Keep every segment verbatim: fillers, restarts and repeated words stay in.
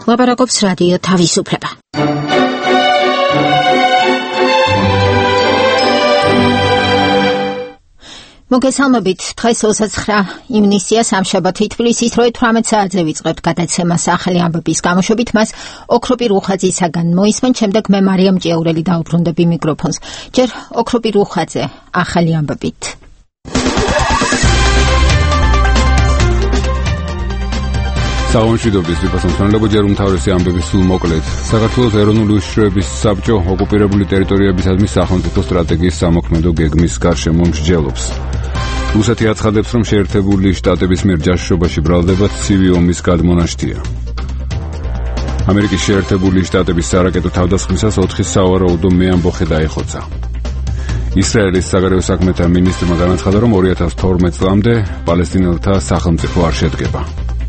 ლაპარაკობს რადიო თავისუფლება. მოგესალმებით, დღეს ოცდაცხრა ივნისია სამშაბათი თბილისის როე თვრამეტ საათზე ვიწყებთ გადაცემას ახალი ამბების გამოშვებით. მას ოქროპი რუხაძისაგან მოისმენ, შემდეგ მე მარიამ ჭიაურელი დაუბრუნდები მიკროფონს. ჯერ ოქროპი რუხაძე ახალი ამბებით. საომშვიდობის ვიფასმთანლებო ჯერ უმთავრესი ამბების სულ მოკლედ. საქართველოს ეროვნული უშიშროების საბჭო ოკუპირებული ტერიტორიებისადმი სახელმწიფო სტრატეგიის სამოქმედო გეგმის გარშემო მსჯელობს. რუსეთი აცხადებს, რომ შეერთებული შტატების მიერ ჯაშუშობაში ბრალდება ცივი ომის გადმონაშთია. ამერიკის შეერთებული შტატების სარაკეტო თავდასხმისას ოთხი სავარაუდო მეამბოხე დაიხოცა. ისრაელის საგარეო საქმეთა მინისტრმა განაცხადა, რომ ორი ათას თორმეტ წლამდე პალესტინელთა სახელმწიფო არ შედგება.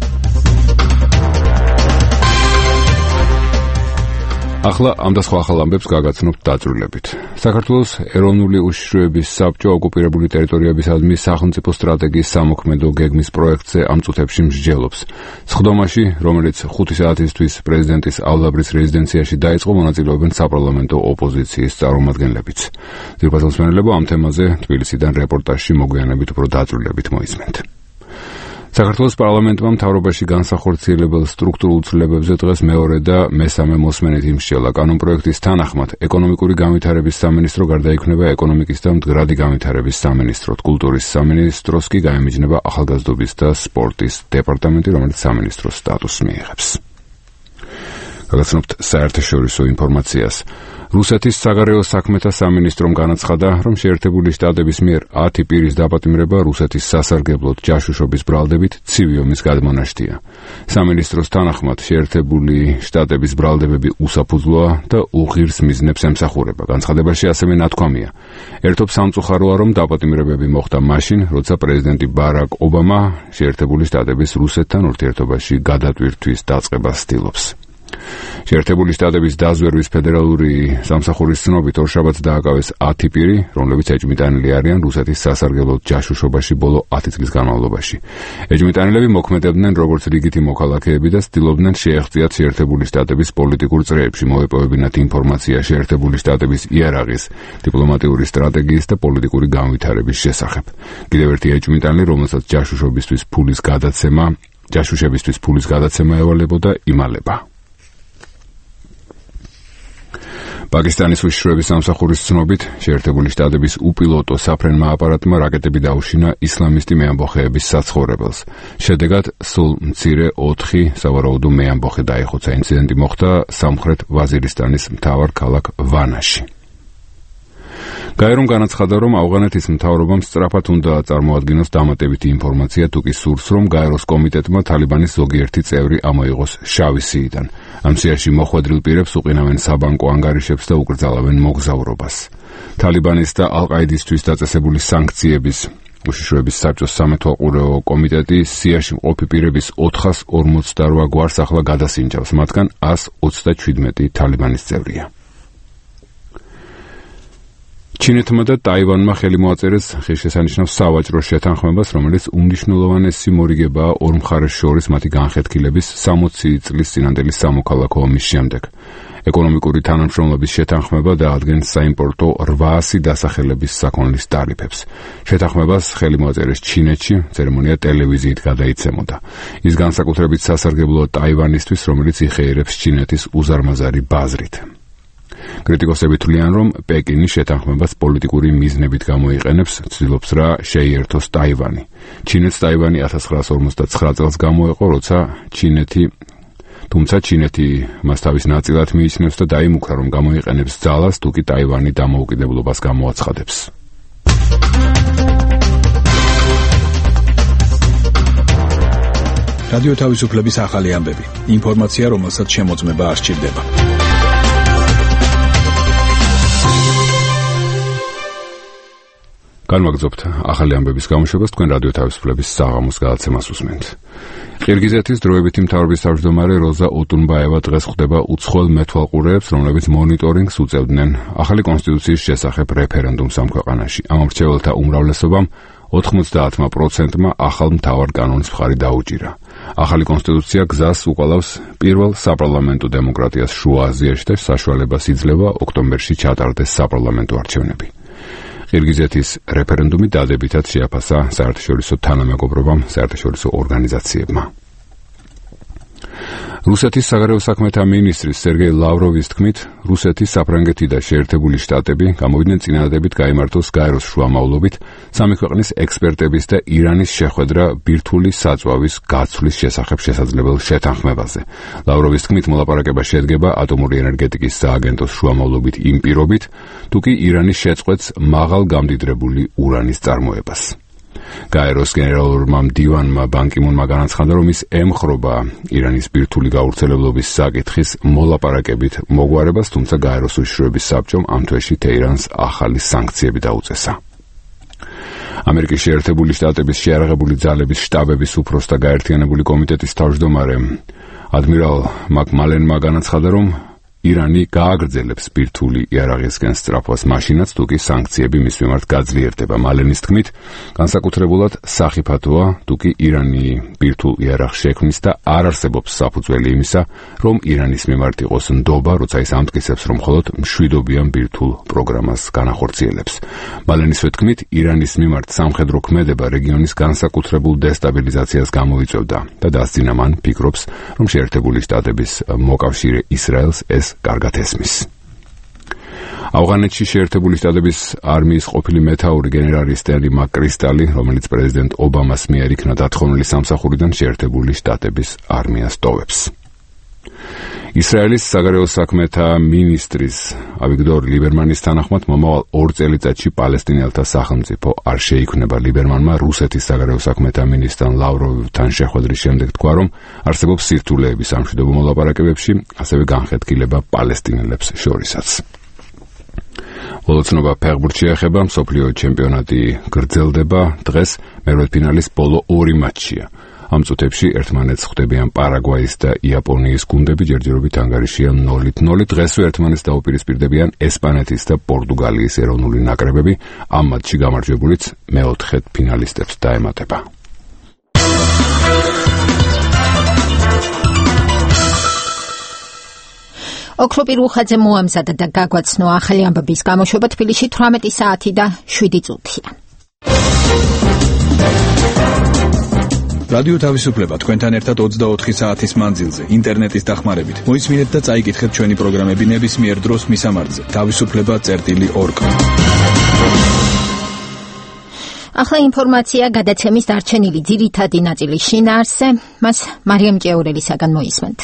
ახლა ამ და სხვა ახალ ამბებს გაგაცნობთ დაწვრილებით. საქართველოს ეროვნული უშიშროების საბჭო ოკუპირებული ტერიტორიებისადმი სახელმწიფო სტრატეგიის სამოქმედო გეგმის პროექტზე ამ წუთებში მსჯელობს. სხდომაში, რომელიც ხუთი საათისთვის პრეზიდენტის ალდაბრის რეზიდენციაში დაიწყო, მონაწილეობენ საპარლამენტო ოპოზიციის წარმომადგენლებიც. ძირფასმსმენელებო, ამ თემაზე თბილისიდან რეპორტაჟში მოგვიანებით უფრო დაწვრილებით მოისმენთ. საქართველოს პარლამენტმა მთავრობაში განსახორციელებელ სტრუქტურულ ცვლილებებზე დღეს მეორე და მესამე მოსმენით იმსჯელა. კანონპროექტის თანახმად, ეკონომიკური განვითარების სამინისტრო გარდაიქმნება ეკონომიკის და მდგრადი განვითარების სამინისტროდ, კულტურის სამინისტროს კი გაემიჯნება ახალგაზრდობის და სპორტის დეპარტამენტი, რომელიც სამინისტროს სტატუსს მიიღებს. გაგაცნობთ საერთაშორისო ინფორმაციას. რუსეთის საგარეო საქმეთა სამინისტრომ განაცხადა, რომ შეერთებული შტატების მიერ ათი პირის დაპატიმრება რუსეთის სასარგებლოდ ჯაშუშობის ბრალდებით ცივი ომის გადმონაშთია. სამინისტროს თანახმად, შეერთებული შტატების ბრალდებები უსაფუძვლოა და უღირს მიზნებს ემსახურება. განცხადებაში ასევე ნათქვამია, ერთობ სამწუხაროა, რომ დაპატიმრებები მოხდა მაშინ, როცა პრეზიდენტი ბარაკ ობამა შეერთებული შტატების რუსეთთან ურთიერთობაში გადატვირთვის დაწყებას ცდილობს. შეერთებული შტატების დაზვერვის ფედერალური სამსახურის ცნობით ორშაბათს დააკავეს ათი პირი, რომლებიც ეჭვმიტანილი არიან რუსეთის სასარგებლოდ ჯაშუშობაში ბოლო ათი წლის განმავლობაში. ეჭვმიტანილები მოქმედებდნენ როგორც რიგითი მოქალაქეები და ცდილობდნენ შეეღწიათ შეერთებული შტატების პოლიტიკურ წრეებში, მოეპოვებინათ ინფორმაცია შეერთებული შტატების იარაღის, დიპლომატიური სტრატეგიის და პოლიტიკური განვითარების შესახებ. კიდევ ერთი ეჭვმიტანილი, რომელსაც ჯაშუშობისთვის ფულის გადაცემა, ჯაშუშებისთვის ფულის გადაცემა ევალებოდა, იმალება. პაკისტანის უშიშროების სამსახურის ცნობით, შეერთებული შტატების უპილოტო საფრენმა აპარატმა რაკეტები დაუშინა ისლამისტი მეამბოხეების საცხოვრებელს. შედეგად სულ მცირე ოთხი სავარაუდო მეამბოხე დაიხოცა. ინციდენტი მოხდა სამხრეთ ვაზირისტანის მთავარ ქალაქ ვანაში. გაერომ განაცხადა, რომ ავღანეთის მთავრობამ სწრაფად უნდა წარმოადგინოს დამატებითი ინფორმაცია თუკი სურს, რომ გაეროს კომიტეტმა თალიბანის ზოგიერთი წევრი ამოიღოს შავი სიიდან. ამ სიაში მოხვედრილ პირებს უყინავენ საბანკო ანგარიშებს და უკრძალავენ მოგზაურობას. თალიბანის და ალ-ყაიდისთვის დაწესებული სანქციების უშიშროების საბჭოს სამეთვალყურეო კომიტეტი სიაში მყოფი პირების ოთხას ორმოცდარვა გვარს ახლა გადასინჯავს, მათგან ას ოცდაჩვიდმეტი თალიბანის წევრია. ჩინეთმა და ტაივანმა ხელი მოაწერეს ღირსშესანიშნავ სავაჭრო შეთანხმებას, რომელიც უმნიშვნელოვანესი მორიგებაა ორ მხარეს შორის მათი განხეთქილების სამოცი წლის წინანდელი სამოქალაქო ომის შემდეგ. ეკონომიკური თანამშრომლობის შეთანხმება დაადგენს საიმპორტო რვაასი დასახელების საქონლის ტარიფებს. შეთანხმებას ხელი მოაწერეს ჩინეთში, ცერემონია ტელევიზიით გადაიცემოდა. ის განსაკუთრებით სასარგებლოა ტაივანისთვის, რომელიც იხეირებს ჩინეთის უზარმაზარი ბაზრით. კრიტიკოსები თვლიან, რომ პეკინი შეთანხმებას პოლიტიკური მიზნებით გამოიყენებს, ცდილობს რა შეიერთოს ტაივანი. ჩინეთს ტაივანი ათას ცხრაასი ორმოცდაცხრა წელს გამოეყო, როცა ჩინეთი თუმცა ჩინეთი მას თავის ნაწილად მიიჩნევს და დაიმუქრა, რომ გამოიყენებს ძალას, თუკი ტაივანი დამოუკიდებლობას გამოაცხადებს. რადიო თავისუფლების ახალი ამბები. ინფორმაცია, რომელსაც შემოწმება არ სჭირდება. განვაგრძობთ ახალი ამბების გამოშვებას, თქვენ რადიო თავისუფლების საღამოს გადაცემას უსმენთ. ყირგიზეთის დროებითი მთავრობის თავმჯდომარე როზა ოტუნბაევა დღეს ხვდება უცხოელ მეთვალყურეებს, რომლებიც მონიტორინგს უწევდნენ ახალი კონსტიტუციის შესახებ რეფერენდუმს ამ ქვეყანაში. ამ მრჩეველთა უმრავლესობამ ოთხმოცდაათმა პროცენტმა ახალ მთავარ კანონის მხარი დაუჭირა. ახალი კონსტიტუცია გზას უყალავს პირველ საპარლამენტო დემოკრატიას შუა აზიაში და საშუალებას იძლევა ოქტომბერში ჩატარდეს საპარლამენტო არჩევნები. ყირგიზეთის რეფერენდუმი დადებითად შეაფასა საერთაშორისო თანამეგობრობამ, საერთაშორისო ორგანიზაციებმა. რუსეთის საგარეო საქმეთა მინისტრის სერგეი ლავროვის თქმით, რუსეთის, საფრანგეთი და შეერთებული შტატები გამოვიდნენ წინადადებით გაიმართოს გაეროს შუამავლობით სამი ქვეყნის ექსპერტების და ირანის შეხვედრა ბირთვული საწვავის გაცვლის შესახებ შესაძლებელ შეთანხმებაზე. ლავროვის თქმით, მოლაპარაკება შედგება ატომური ენერგეტიკის სააგენტოს შუამავლობით იმ პირობით, თუ კი ირანის შეწყვეტს მაღალ გამდიდრებული ურანის წარმოებას. გაეროს გენერალურმა მდივანმა ბან კი მუნმა განაცხადა, რომ ის ემხრობა ირანის ბირთვული გავრცელებლობის საკითხის მოლაპარაკებით მოგვარებას, თუმცა გაეროს უშიშროების საბჭომ ამ თვეში თეირანს ახალი სანქციები დაუწესა. ამერიკის შეერთებული შტატების შეიარაღებული ძალების შტაბების უფროსთა გაერთიანებული კომიტეტის თავმჯდომარე ადმირალ მაკმალენმა განაცხადა, რომ ირანი გააგრძელებს ბირთვული იარაღისკენ სწრაფვას მაშინაც, თუ კი სანქციები მის მიმართ გაძლიერდება. მალენის თქმით, განსაკუთრებულად სახიფათოა, თუ კი ირანი ბირთვულ იარაღს შექმნის და არ არსებობს საფუძველი იმისა, რომ ირანის მიმართ იყოს ნდობა, როცა ის ამტკიცებს, რომ მხოლოდ მშვიდობიან ბირთვულ პროგრამას განახორციელებს. მალენისვე თქმით, ირანის მიმართ სამხედრო ქმედება რეგიონის განსაკუთრებულ დესტაბილიზაციას გამოიწვევდა და დასძინა მან ფიქრობს, რომ შეერთებული შტატების მოკავშირე ისრაელს ეს კარგად ესმის. ავღანეთში შეერთებული შტატების არმიის ყოფილი მეთაური გენერალი სტენლი მაკკრისტალი, რომელიც პრეზიდენტ ობამას მიერ იქნა დათხოვნილი სამსახურიდან, შეერთებული შტატების არმიას ტოვებს. ისრაელის საგარეო საქმეთა მინისტრის ავიგდორ ლიბერმანის თანახმად, მომავალ ორ წელიწადში პალესტინელთა სახელმწიფო არ შეიქმნება. ლიბერმანმა რუსეთის საგარეო საქმეთა მინისტრთან ლავროვთან შეხვედრის შემდეგ თქვა, რომ არსებობს სირთულეები სამშვიდობო მოლაპარაკებებში, ასევე განხეთქილება პალესტინელებს შორისაც. ბოლოცნობა ფეხბურთში ეხება, მსოფლიო ჩემპიონატი გრძელდება, დღეს მერვედფინალის ბოლო ორი მატჩია. ამ წუთებში ერთმანეთს ხვდებიან პარაგვაის და იაპონიის გუნდები, ჯერჯერობით ანგარიშია ნოლით ნოლი. დღესვე ერთმანეთს დაუპირისპირდებიან ესპანეთის და პორტუგალიის ეროვნული ნაკრებები. ამ მატჩში გამარჯვებულიც მეოთხედ ფინალისტებს დაემატება. ოქროპი რუხაძე მოამზადა და გაგვაცნო ახალი ამბების გამოშვება თბილისში თვრამეტი საათი და შვიდი წუთია. რადიო თავისუფლება თქვენთან ერთად ოცდაოთხი საათის მანძილზე ინტერნეტის დახმარებით. მოისმინეთ და წაიკითხეთ ჩვენი პროგრამები ნებისმიერ დროს მისამართზე თავისუფლება წერტილი ორგ. ახლა ინფორმაცია გადაცემის დარჩენილი ძირითადი ნაწილის შინაარსზე, მას მარიამ ჭეურელისაგან მოისმენთ.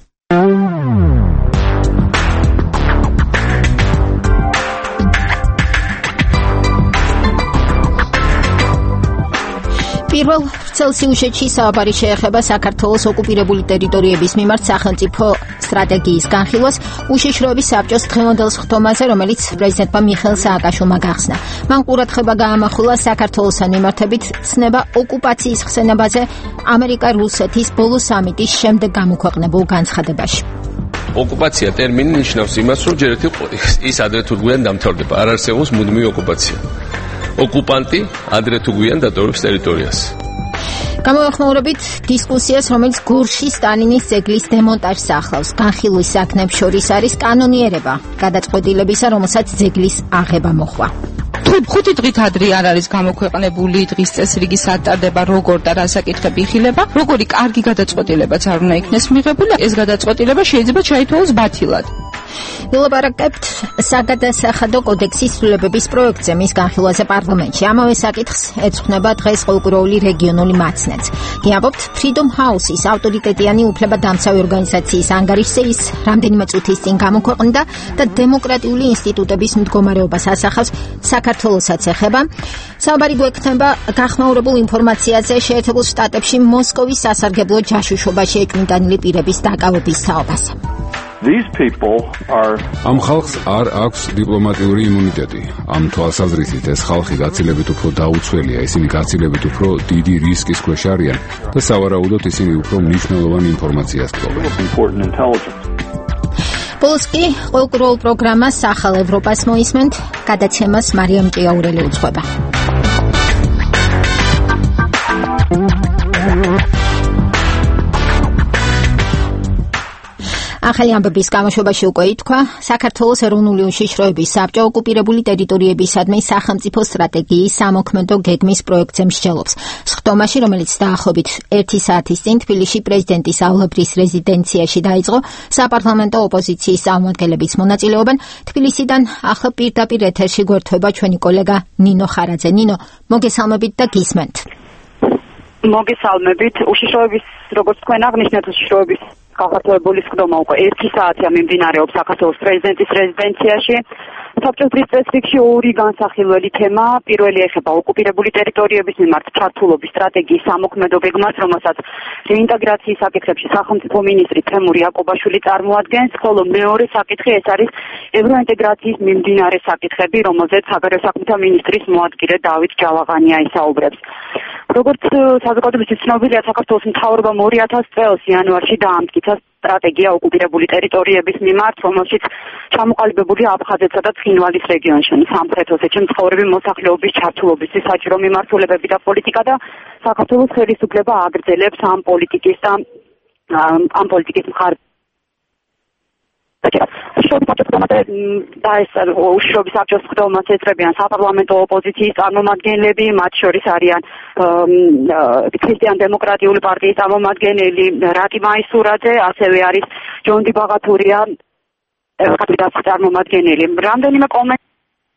პირველ ვრცელ სიუჟეტში საუბარი შეეხება საქართველოს ოკუპირებული ტერიტორიების მიმართ სახელმწიფო სტრატეგიის განხილვას უშიშროების საბჭოს დღევანდელ სხდომაზე, რომელიც პრეზიდენტმა მიხეილ სააკაშვილმა გახსნა. მან ყურადღება გაამახვილა საქართველოსთან მიმართებით ცნება ოკუპაციის ხსენებაზე ამერიკა-რუსეთის ბოლო სამიტის შემდეგ გამოქვეყნებულ განცხადებაში. ოკუპაცია ტერმინი ნიშნავს იმას, რომ ჯერ ერთი ის ადრე თუ გვიან დამთავრდება, არ არსებობს მუდმივი ოკუპაცია. ოკუპანტი ადრე თუ გვიან დატოვებს ტერიტორიას. გამოვეხმაურებით დისკუსიას, რომელიც გურში სტალინის ძეგლის დემონტაჟს ახლავს. განხილვის საქმეებს შორის არის კანონიერება გადაწყვეტილებისა, რომელსაც ძეგლის აღება მოხვა. ხუთი დღით ადრე არ არის გამოქვეყნებული დღის წესრიგი სატარდება, როგორ და რა საკითხები იხილება, როგორი კარგი გადაწყვეტილებაც არ უნდა იქნეს მიღებული. ეს გადაწყვეტილება შეიძლება ჩაითვალოს ბათილად. ვილაპარაკებთ საგადასახადო კოდექსის ცვლილებების პროექტზე, მის განხილვაზე პარლამენტში. ამავე საკითხს ეძღვნება დღეს ყოველკვირეული რეგიონული მაცნეც. გიამბობთ Freedom House-ის ავტორიტეტიანი უფლებადამცავი ორგანიზაციის ანგარიშზე ის რამდენიმე წუთის წინ გამოქვეყნდა და დემოკრატიული ინსტიტუტების მდგომარეობას ასახავს, საქართველოსაც ეხება. საუბარი გვექნება გახმაურებულ ინფორმაციაზე შეერთებულ შტატებში მოსკოვის სასარგებლო ჯაშუშობაში ეჭვმიტანილი პირების დაკავების თაობაზე. These people are ამ ხალხს არ აქვს დიპლომატიური იმუნიტეტი. ამ თვალსაზრისით ეს ხალხი გაცილებით უფრო დაუცველია, ისინი გაცილებით უფრო დიდი რისკის ქვეშ არიან და სავარაუდოდ ისინი უფრო მნიშვნელოვან ინფორმაციას ფლობენ. ბოლოს კი ყოველკვირეულ პროგრამას ახალ ევროპას მოისმენთ, გადაცემას მარიამ ჭეაურელი უძღვება. ახალი ამბების გამოშვებაში უკვე ითქვა, საქართველოს ეროვნული უშიშროების საბჭო ოკუპირებული ტერიტორიებისადმი სახელმწიფო სტრატეგიის სამოქმედო გეგმის პროექტზე მსჯელობს. სხდომაში, რომელიც დაახლოებით ერთი საათის წინ თბილისში პრეზიდენტის ავლებრის რეზიდენციაში დაიწყო, საპარლამენტო ოპოზიციის წარმომადგენლებიც მონაწილეობენ. თბილისიდან ახლა პირდაპირ ეთერში გვერდება ჩვენი კოლეგა ნინო ხარაძე. ნინო, მოგესალმებით და გისმენთ. მოგესალმებით. უშიშროების, როგორც თქვენ აღნიშნეთ, უშიშროების გაფართოებული სხდომა უკვე ერთი საათია მიმდინარეობს საქართველოს პრეზიდენტის რეზიდენციაში. საბჭოთა წესრიგში ორი განსახილველი თემა. პირველი ეხება ოკუპირებული ტერიტორიების მიმართ ჩართულობის სტრატეგიის სამოქმედო გეგმას, რომელსაც რეინტეგრაციის საკითხებში სახელმწიფო მინისტრი თემურ იაკობაშვილი წარმოადგენს, ხოლო მეორე საკითხი ეს არის ევროინტეგრაციის მიმდინარე საკითხები, რომელზეც საგარეო საქმეთა მინისტრის მოადგილე დავით ჯავაღანია ისაუბრებს. როგორც საზოგადოებისთვის ცნობილია, საქართველოს მთავრობამ ორი ათასი წელს იანვარში დაამტკიცა სტრატეგია ოკუპირებული ტერიტორიების მიმართ, რომელშიც ჩამოყალიბებულია აფხაზეთსა და ცხინვალის რეგიონში, სამხრეთ ოსეთში მცხოვრები მოსახლეობის ჩართულობისთვის საჭირო მიმართულებები და პოლიტიკა და საქართველოს ხელისუფლება აგრძელებს ამ პოლიტიკის და ამ პოლიტიკის მხარდ. უშიშროების საბჭოს სხდომას ეწრებიან საპარლამენტო ოპოზიციის წარმომადგენლები, მათ შორის არიან ქრისტიან-დემოკრატიული პარტიის წარმომადგენელი რატი მაისურაძე, ასევე არის ჯონდი ბაღათურია წარმომადგენელი. რამდენიმე კომენტარი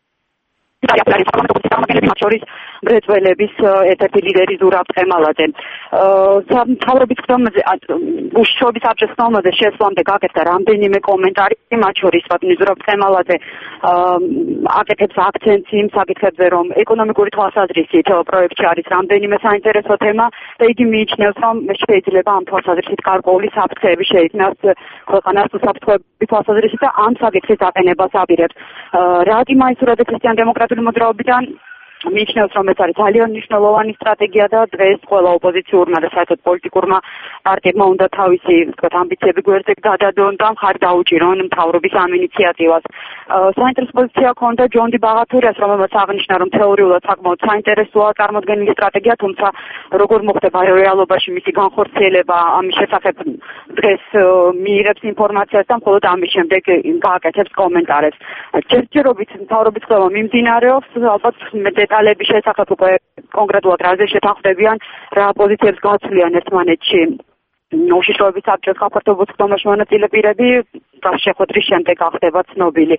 მათ შორის მრეწველების ერთ-ერთი ლიდერი ზურაბ ყემალაძე. მთავრობის სხდომაზე, უშიშროების საბჭოს სხდომაზე შესვლამდე გაკეთდა რამდენიმე კომენტარი, მათ შორის ზურაბ ყემალაძე აკეთებს აქცენტს იმ საკითხებზე, რომ ეკონომიკური თვალსაზრისით პროექტში არის რამდენიმე საინტერესო თემა და იგი მიიჩნევს, რომ შეიძლება ამ თვალსაზრისით გარკვეული საფრთხეები შეიქმნას ქვეყანას უსაფრთხოების თვალსაზრისით და ამ საკითხის დაყენებას აპირებს. რატი მაისურაძე ქრისტიან-დემოკრატიული მოძრაობიდან მიიჩნევს, რომ ეს არის ძალიან მნიშვნელოვანი სტრატეგია და დღეს ყველა ოპოზიციურმა და საერთოდ პოლიტიკურმა პარტიებმა უნდა თავისი ამბიციები გვერდზე გადადონ და მხარი დაუჭირონ მთავრობის ამ ინიციატივას. საინტერესო პოზიცია ჰქონდა ჯონდი ბაღათურიას, რომელმაც აღნიშნა, რომ თეორიულად საკმაოდ საინტერესოა წარმოდგენილი სტრატეგია, თუმცა როგორ მოხდება რეალობაში მისი განხორციელება, ამის შესახებ დღეს მიიღებს ინფორმაციას და მხოლოდ ამის შემდეგ გააკეთებს კომენტარებს. ჯერჯერობით მთავრობის სხდომა მიმდინარეობს, ალბათ დეტალების შესახებ უკვე კონკრეტულად რაზე შეთანხმდებიან, რა პოზიციებს გაცვლიან ერთმანეთში უშიშროების საბჭოს გაფართოებულ სხდომაში მონაწილე პირები, შეხვედრის შემდეგ ახდება ცნობილი.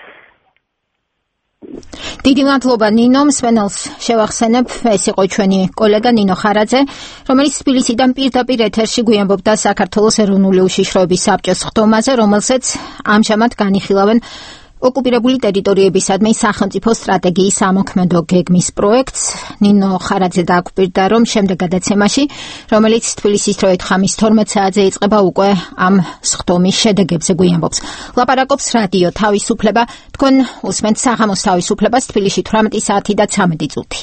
დიდი მადლობა ნინო, მსმენელს შევახსენებ, ეს იყო ჩვენი კოლეგა ნინო ხარაძე, რომელიც თბილისიდან პირდაპირ ეთერში გვიამბობდა საქართველოს ეროვნული უშიშროების საბჭოს სხდომაზე, რომელზეც ამჟამად განიხილავენ ოკუპირებული ტერიტორიებისადმი სახელმწიფო სტრატეგიის სამოქმედო გეგმის პროექტს. ნინო ხარაძე დააკვირდა, რომ შემდეგ გადაცემაში, რომელიც თბილისის დროით ხამის თორმეტ საათზე იწყება, უკვე ამ სხდომის შედეგებზე გვიამბობს. ლაპარაკობს რადიო თავისუფლება, თქვენ უსმენთ საღამოს თავისუფლებას, თბილისში თვრამეტი საათი და ცამეტი წუთია.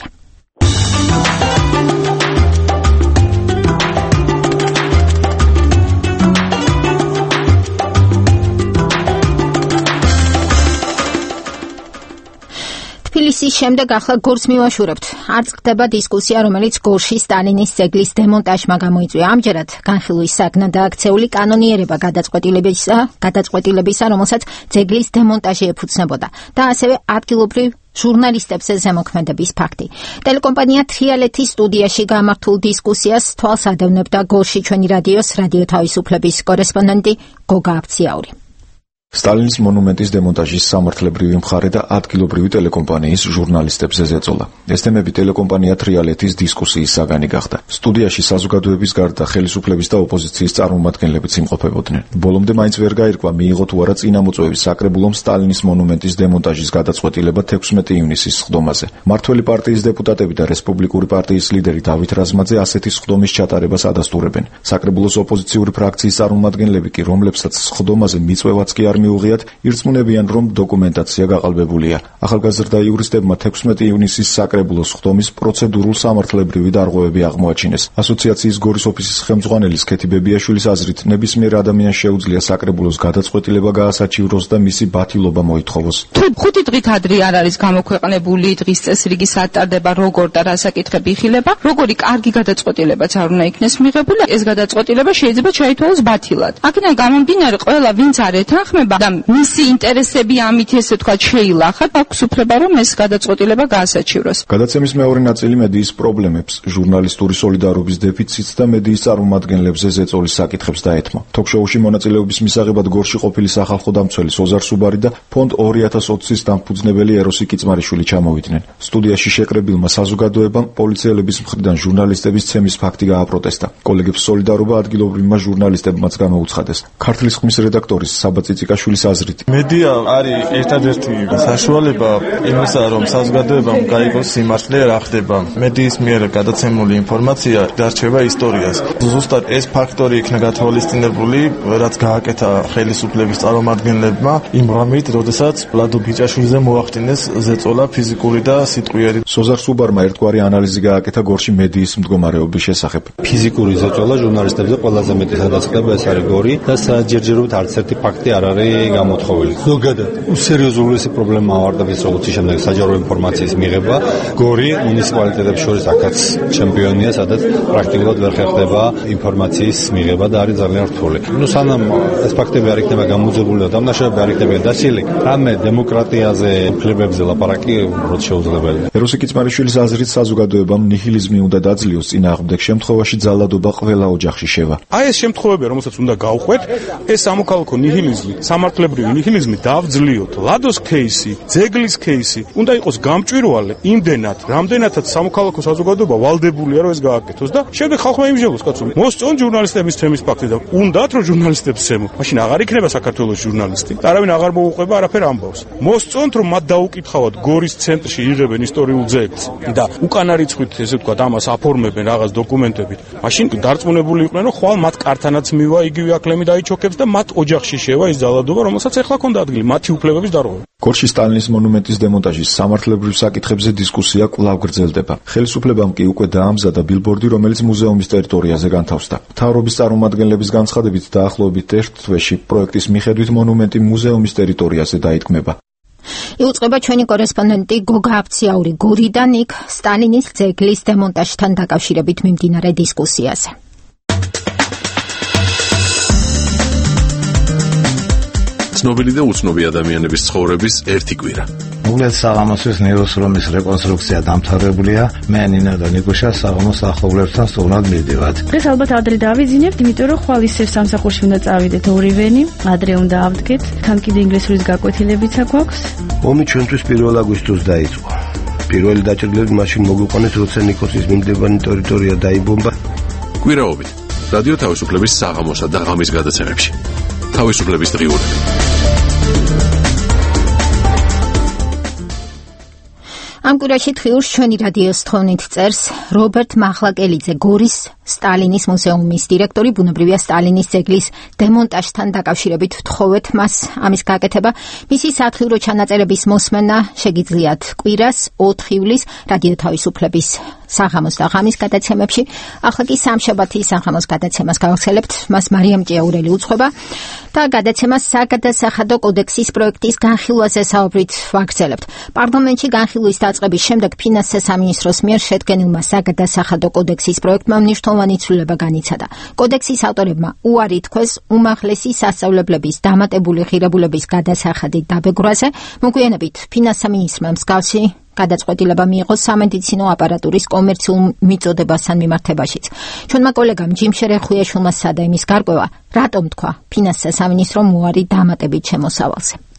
თბილისის შემდეგ ახლა გორს მივაშურებთ. არ წყდება დისკუსია, რომელიც გორში სტალინის ძეგლის დემონტაჟმა გამოიწვია. ამჯერად განხილვის საგნად აქცეული კანონიერება გადაწყვეტილებისა, გადაწყვეტილებისა, რომელსაც ძეგლის დემონტაჟი ეფუძნებოდა და ასევე ადგილობრივ ჟურნალისტებზე ზემოქმედების ფაქტი. ტელეკომპანია თრიალეთის სტუდიაში გამართულ დისკუსიას თვალს ადევნებდა გორში ჩვენი რადიოს რადიო თავისუფლების კორესპონდენტი გოგა აფციაური. სტალინის მონუმენტის დემონტაჟის სამართლებრივი მხარე და ადგილობრივი ტელეკომპანიის ჟურნალისტებზე ზეწოლა. ეს თემები ტელეკომპანია თრიალეთის დისკუსიის საგანი გახდა. სტუდიაში საზოგადოების გარდა ხელისუფლების და ოპოზიციის წარმომადგენლებიც იმყოფებოდნენ. ბოლომდე მაინც ვერ გაირკვა, მიიღო თუ არა წინამოწვევის საკრებულომ სტალინის მონუმენტის დემონტაჟის გადაწყვეტილება თექვსმეტი ივნისის სხდომაზე. მართველი პარტიის დეპუტატები და რესპუბლიკური პარტიის ლიდერი დავით რაზმაძე ასეთი სხდომის ჩატარებას ადასტურებენ. საკრებულოს ოპოზიციური ფრაქციის წარმომადგენლები კი, რომლებსაც სხდომაზე მიწვევაც კი არ საუბარი მიუღიათ, ირწმუნებიან, რომ დოკუმენტაცია გაყალბებულია. ახალგაზრდა იურისტებმა თექვსმეტი ივნისის საკრებულოს ხდომის პროცედურულ სამართლებრივი დარღვევები აღმოაჩინეს. ასოციაციის გორის ოფისის ხელმძღვანელის ქეთი ბებიაშვილის აზრით, ნებისმიერ ადამიანს შეუძლია საკრებულოს გადაწყვეტილება გაასაჩივროს და მისი ბათილობა მოითხოვოს. თუ ხუთი დღით ადრე არ არის გამოქვეყნებული დღის წესრიგი სატარდება როგორ და რა საკითხები იხილება, როგორი კარგი გადაწყვეტილებაც არ უნდა იქნეს მიღებული, ეს გადაწყვეტილება შეიძლება ჩაითვალოს ბათილად. აქედან გამომდინარე, ყველა ვინც არ ეთანხმება და მისი ინტერესები ამით ესე ვთქვათ შეილახა, აქვს უფლება რომ ეს გადაწყვეტილება გაასაჩივროს. გადაცემის მეორე ნაწილი მედიის პრობლემებს, ჟურნალისტური სოლიდარობის დეფიციტს და მედიის წარმომადგენლებზე ზეწოლის საკითხებს დაეთმო. თოქ-შოუში მონაწილეობის მისაღებად გორში ყოფილი სახალხო დამცველი სოზარ სუბარი და ფონდ ორი ათას ოცის დამფუძნებელი ეროსი კიწმარიშვილი ჩამოვიდნენ. სტუდიაში შეკრებილმა საზოგადოებამ პოლიციელების მხრიდან ჟურნალისტების ცემის ფაქტი გააპროტესტა. კოლეგებს სოლიდარობა ადგილობრივმა ჟურნალისტებმაც გამოუცხადეს. ქართლის ხმის რედაქტორის საბა წიწიკაშვილის აზრით, მედია არის ერთადერთი საშუალება იმისა, რომ საზოგადოებამ გაიგოს სიმართლე რა ხდება. მედიის მიერ გადაცემული ინფორმაცია დარჩება ისტორიას. ზუსტად ეს ფაქტორი იქნა გათვალისწინებული, რაც გააკეთა ხელისუფლების წარმომადგენლებმა იმ რამით, როდესაც ვლადო ბიჭაშვილზე მოახდინეს ზეწოლა ფიზიკური და სიტყვიერი. სოზარ სუბარმა ერთგვარი ანალიზი გააკეთა გორში მედიის მდგომარეობის შესახებ. ფიზიკური ზეწოლა ჟურნალისტებზე ყველაზე მეტი სადაწყდება ეს არის გორი და საჯერჯერობით არც ერთი ფაქტი არ არის გამოთხოვილი. ზოგადად სერიოზული პრობლემა ავარდების როგორც შემდეგ საჯარო ინფორმაციის მიღება. გორი მუნიციპალიტეტებს შორის აქაც ჩემპიონია, სადაც პრაქტიკულად ვერ ხერხდება ინფორმაციის მიღება და არის ძალიან რთული. ნუ სანამ ეს ფაქტები არ იქნება გამოძებული და დამნაშავეები არ იქნება დასილი, რამე დემოკრატიაზე, უფლებებზე ლაპარაკი უფრო შეუძლებელია. ეროსი კიწმარიშვილის აზრით, საზოგადოებამ ნიჰილიზმი უნდა დაძლიოს, წინააღმდეგ შემთხვევაში ძალადობა ყველა ოჯახში შევა. აი ეს შემთხვევები, რომელსაც უნდა გავყვეთ, ეს სამოქალაქო ნიჰილიზმი, სამართლებრივი ნიჰილიზმი დავძლიოთ. ლადოს кейსი, ძეგლის кейსი უნდა იყოს გამჭვირვალე იმდენად, რამდენადაც სამოქალაქო საზოგადოება ვალდებულია რომ ეს გააკეთოს და შემდეგ ხალხმა იმჟელოს, კაცო. მოსწონ ჟურნალისტების თემის ფაქტი და უნდათ რომ ჟურნალისტებს ცემო. მაშინ აღარ იქნება საქართველოს ჟურნალისტი. და არავინ აღარ მოუყვება არაფერ ამბავს. მოსწონთ რომ მათ დაუკითხავად გორის ცენტრში იღებენ ისტორიულ ძეგლს და უკანა რიცხვით ესე ვთქვათ ამას აფორმებენ რაღაც დოკუმენტებით. მაშინ დარწმუნებული იყვნენ რომ ხვალ მათ კარტანაც მივა იგივე აკლემი დაიჩოქებს და მათ ოჯახში შევა ის ძალადობა, რომელსაც ეხლა ქონდა ადგილი მათი უფლებების დარღვევა. გორში სტალინის მონუმენტის დემონტაჟის სამართლებრივ საკითხებზე დისკუსია კვლავ გრძელდება. ხელისუფლებამ კი უკვე დაამზადა ბილბორდი, რომელიც მუზეუმის ტერიტორიაზე განთავსდა. მთავრობის წარმომადგენლების განცხადებით დაახლოებით ერთ თვეში პროექტის მიხედვით მონუმენტი მუზეუმის ტერიტორიაზე დაითქმება. იუწყება ჩვენი კორესპონდენტი გოგა აფციაური გორიდან იქ სტალინის ძეგლის დემონტაჟთან დაკავშირებით მიმდინარე დისკუსიაზე. ცნობილი და უცნობი ადამიანების ცხოვრების ერთი კვირა. უგლეს საღამოსის ნეიროსრომის რეკონსტრუქცია დამთავრებულია. მე ნინო და ნიკუშა საღამოს ახლობლებთან სტუმრად მივდივართ. დღეს ალბათ ადრე დავიძინებთ, იმიტომ რომ ხვალ ისევ სამსახურში უნდა წავიდეთ ორივენი, ადრე უნდა ავდგეთ, თან კიდე ინგლისურის გაკვეთილებიც აქვს. ომი ჩვენთვის პირველ აგვისტოს დაიწყო. პირველი დაჭრილები მაშინ მოგვიყვანეს, როცა ნიკოსის მიმდებარე ტერიტორია დაიბომბა. კვირაობით რადიო თავისუფლების საღამოსა და ღამის გადაცემებში. თავისუფლების დღიურები. ამ კვირაში დღიურს ჩვენი რადიოს თხოვნით წერს რობერტ მაღლაკელიძე, გორის სტალინის მუზეუმის დირექტორი. ბუნებრივია სტალინის ძეგლის დემონტაჟთან დაკავშირებით ვთხოვეთ მას ამის გაკეთება. მისი სათხილრო ჩანაწერების მოსმენა შეგიძლიათ კვირას ოთხ ივლისს რადიო თავისუფლების საღამოს და ღამის გადაცემებში. ახლა კი სამშაბათის საღამოს გადაცემას გავახსენებთ. მას მარიამ ჭიაურელი უძღვება და გადაცემას საგადასახადო კოდექსის პროექტის განხილვაზე საუბრით ვაგრძელებთ. პარლამენტში განხილვის დაწყების შემდეგ ფინანსთა სამინისტროს მიერ შედგენილმა საგადასახადო კოდექსის პროექტმა მნიშვნელოვანი ცვლილება განიცადა. კოდექსის ავტორებმა უარი თქვეს უმაღლესი სასწავლებლების დამატებული ღირებულების გადასახადით დაბეგვრაზე. მოგვიანებით ფინანსთა მინისტრმა მსგავსი გადაწყვეტილება მიიღო სამედიცინო აპარატურის კომერციულ მიწოდებასთან მიმართებაშიც. ჩვენმა კოლეგამ ჯიმ შერეხუიაშვილმა სცადა იმის გარკვევა, რატომ თქვა ფინანსთა სამინისტრომ უარი დამატებით შემოსავალზე.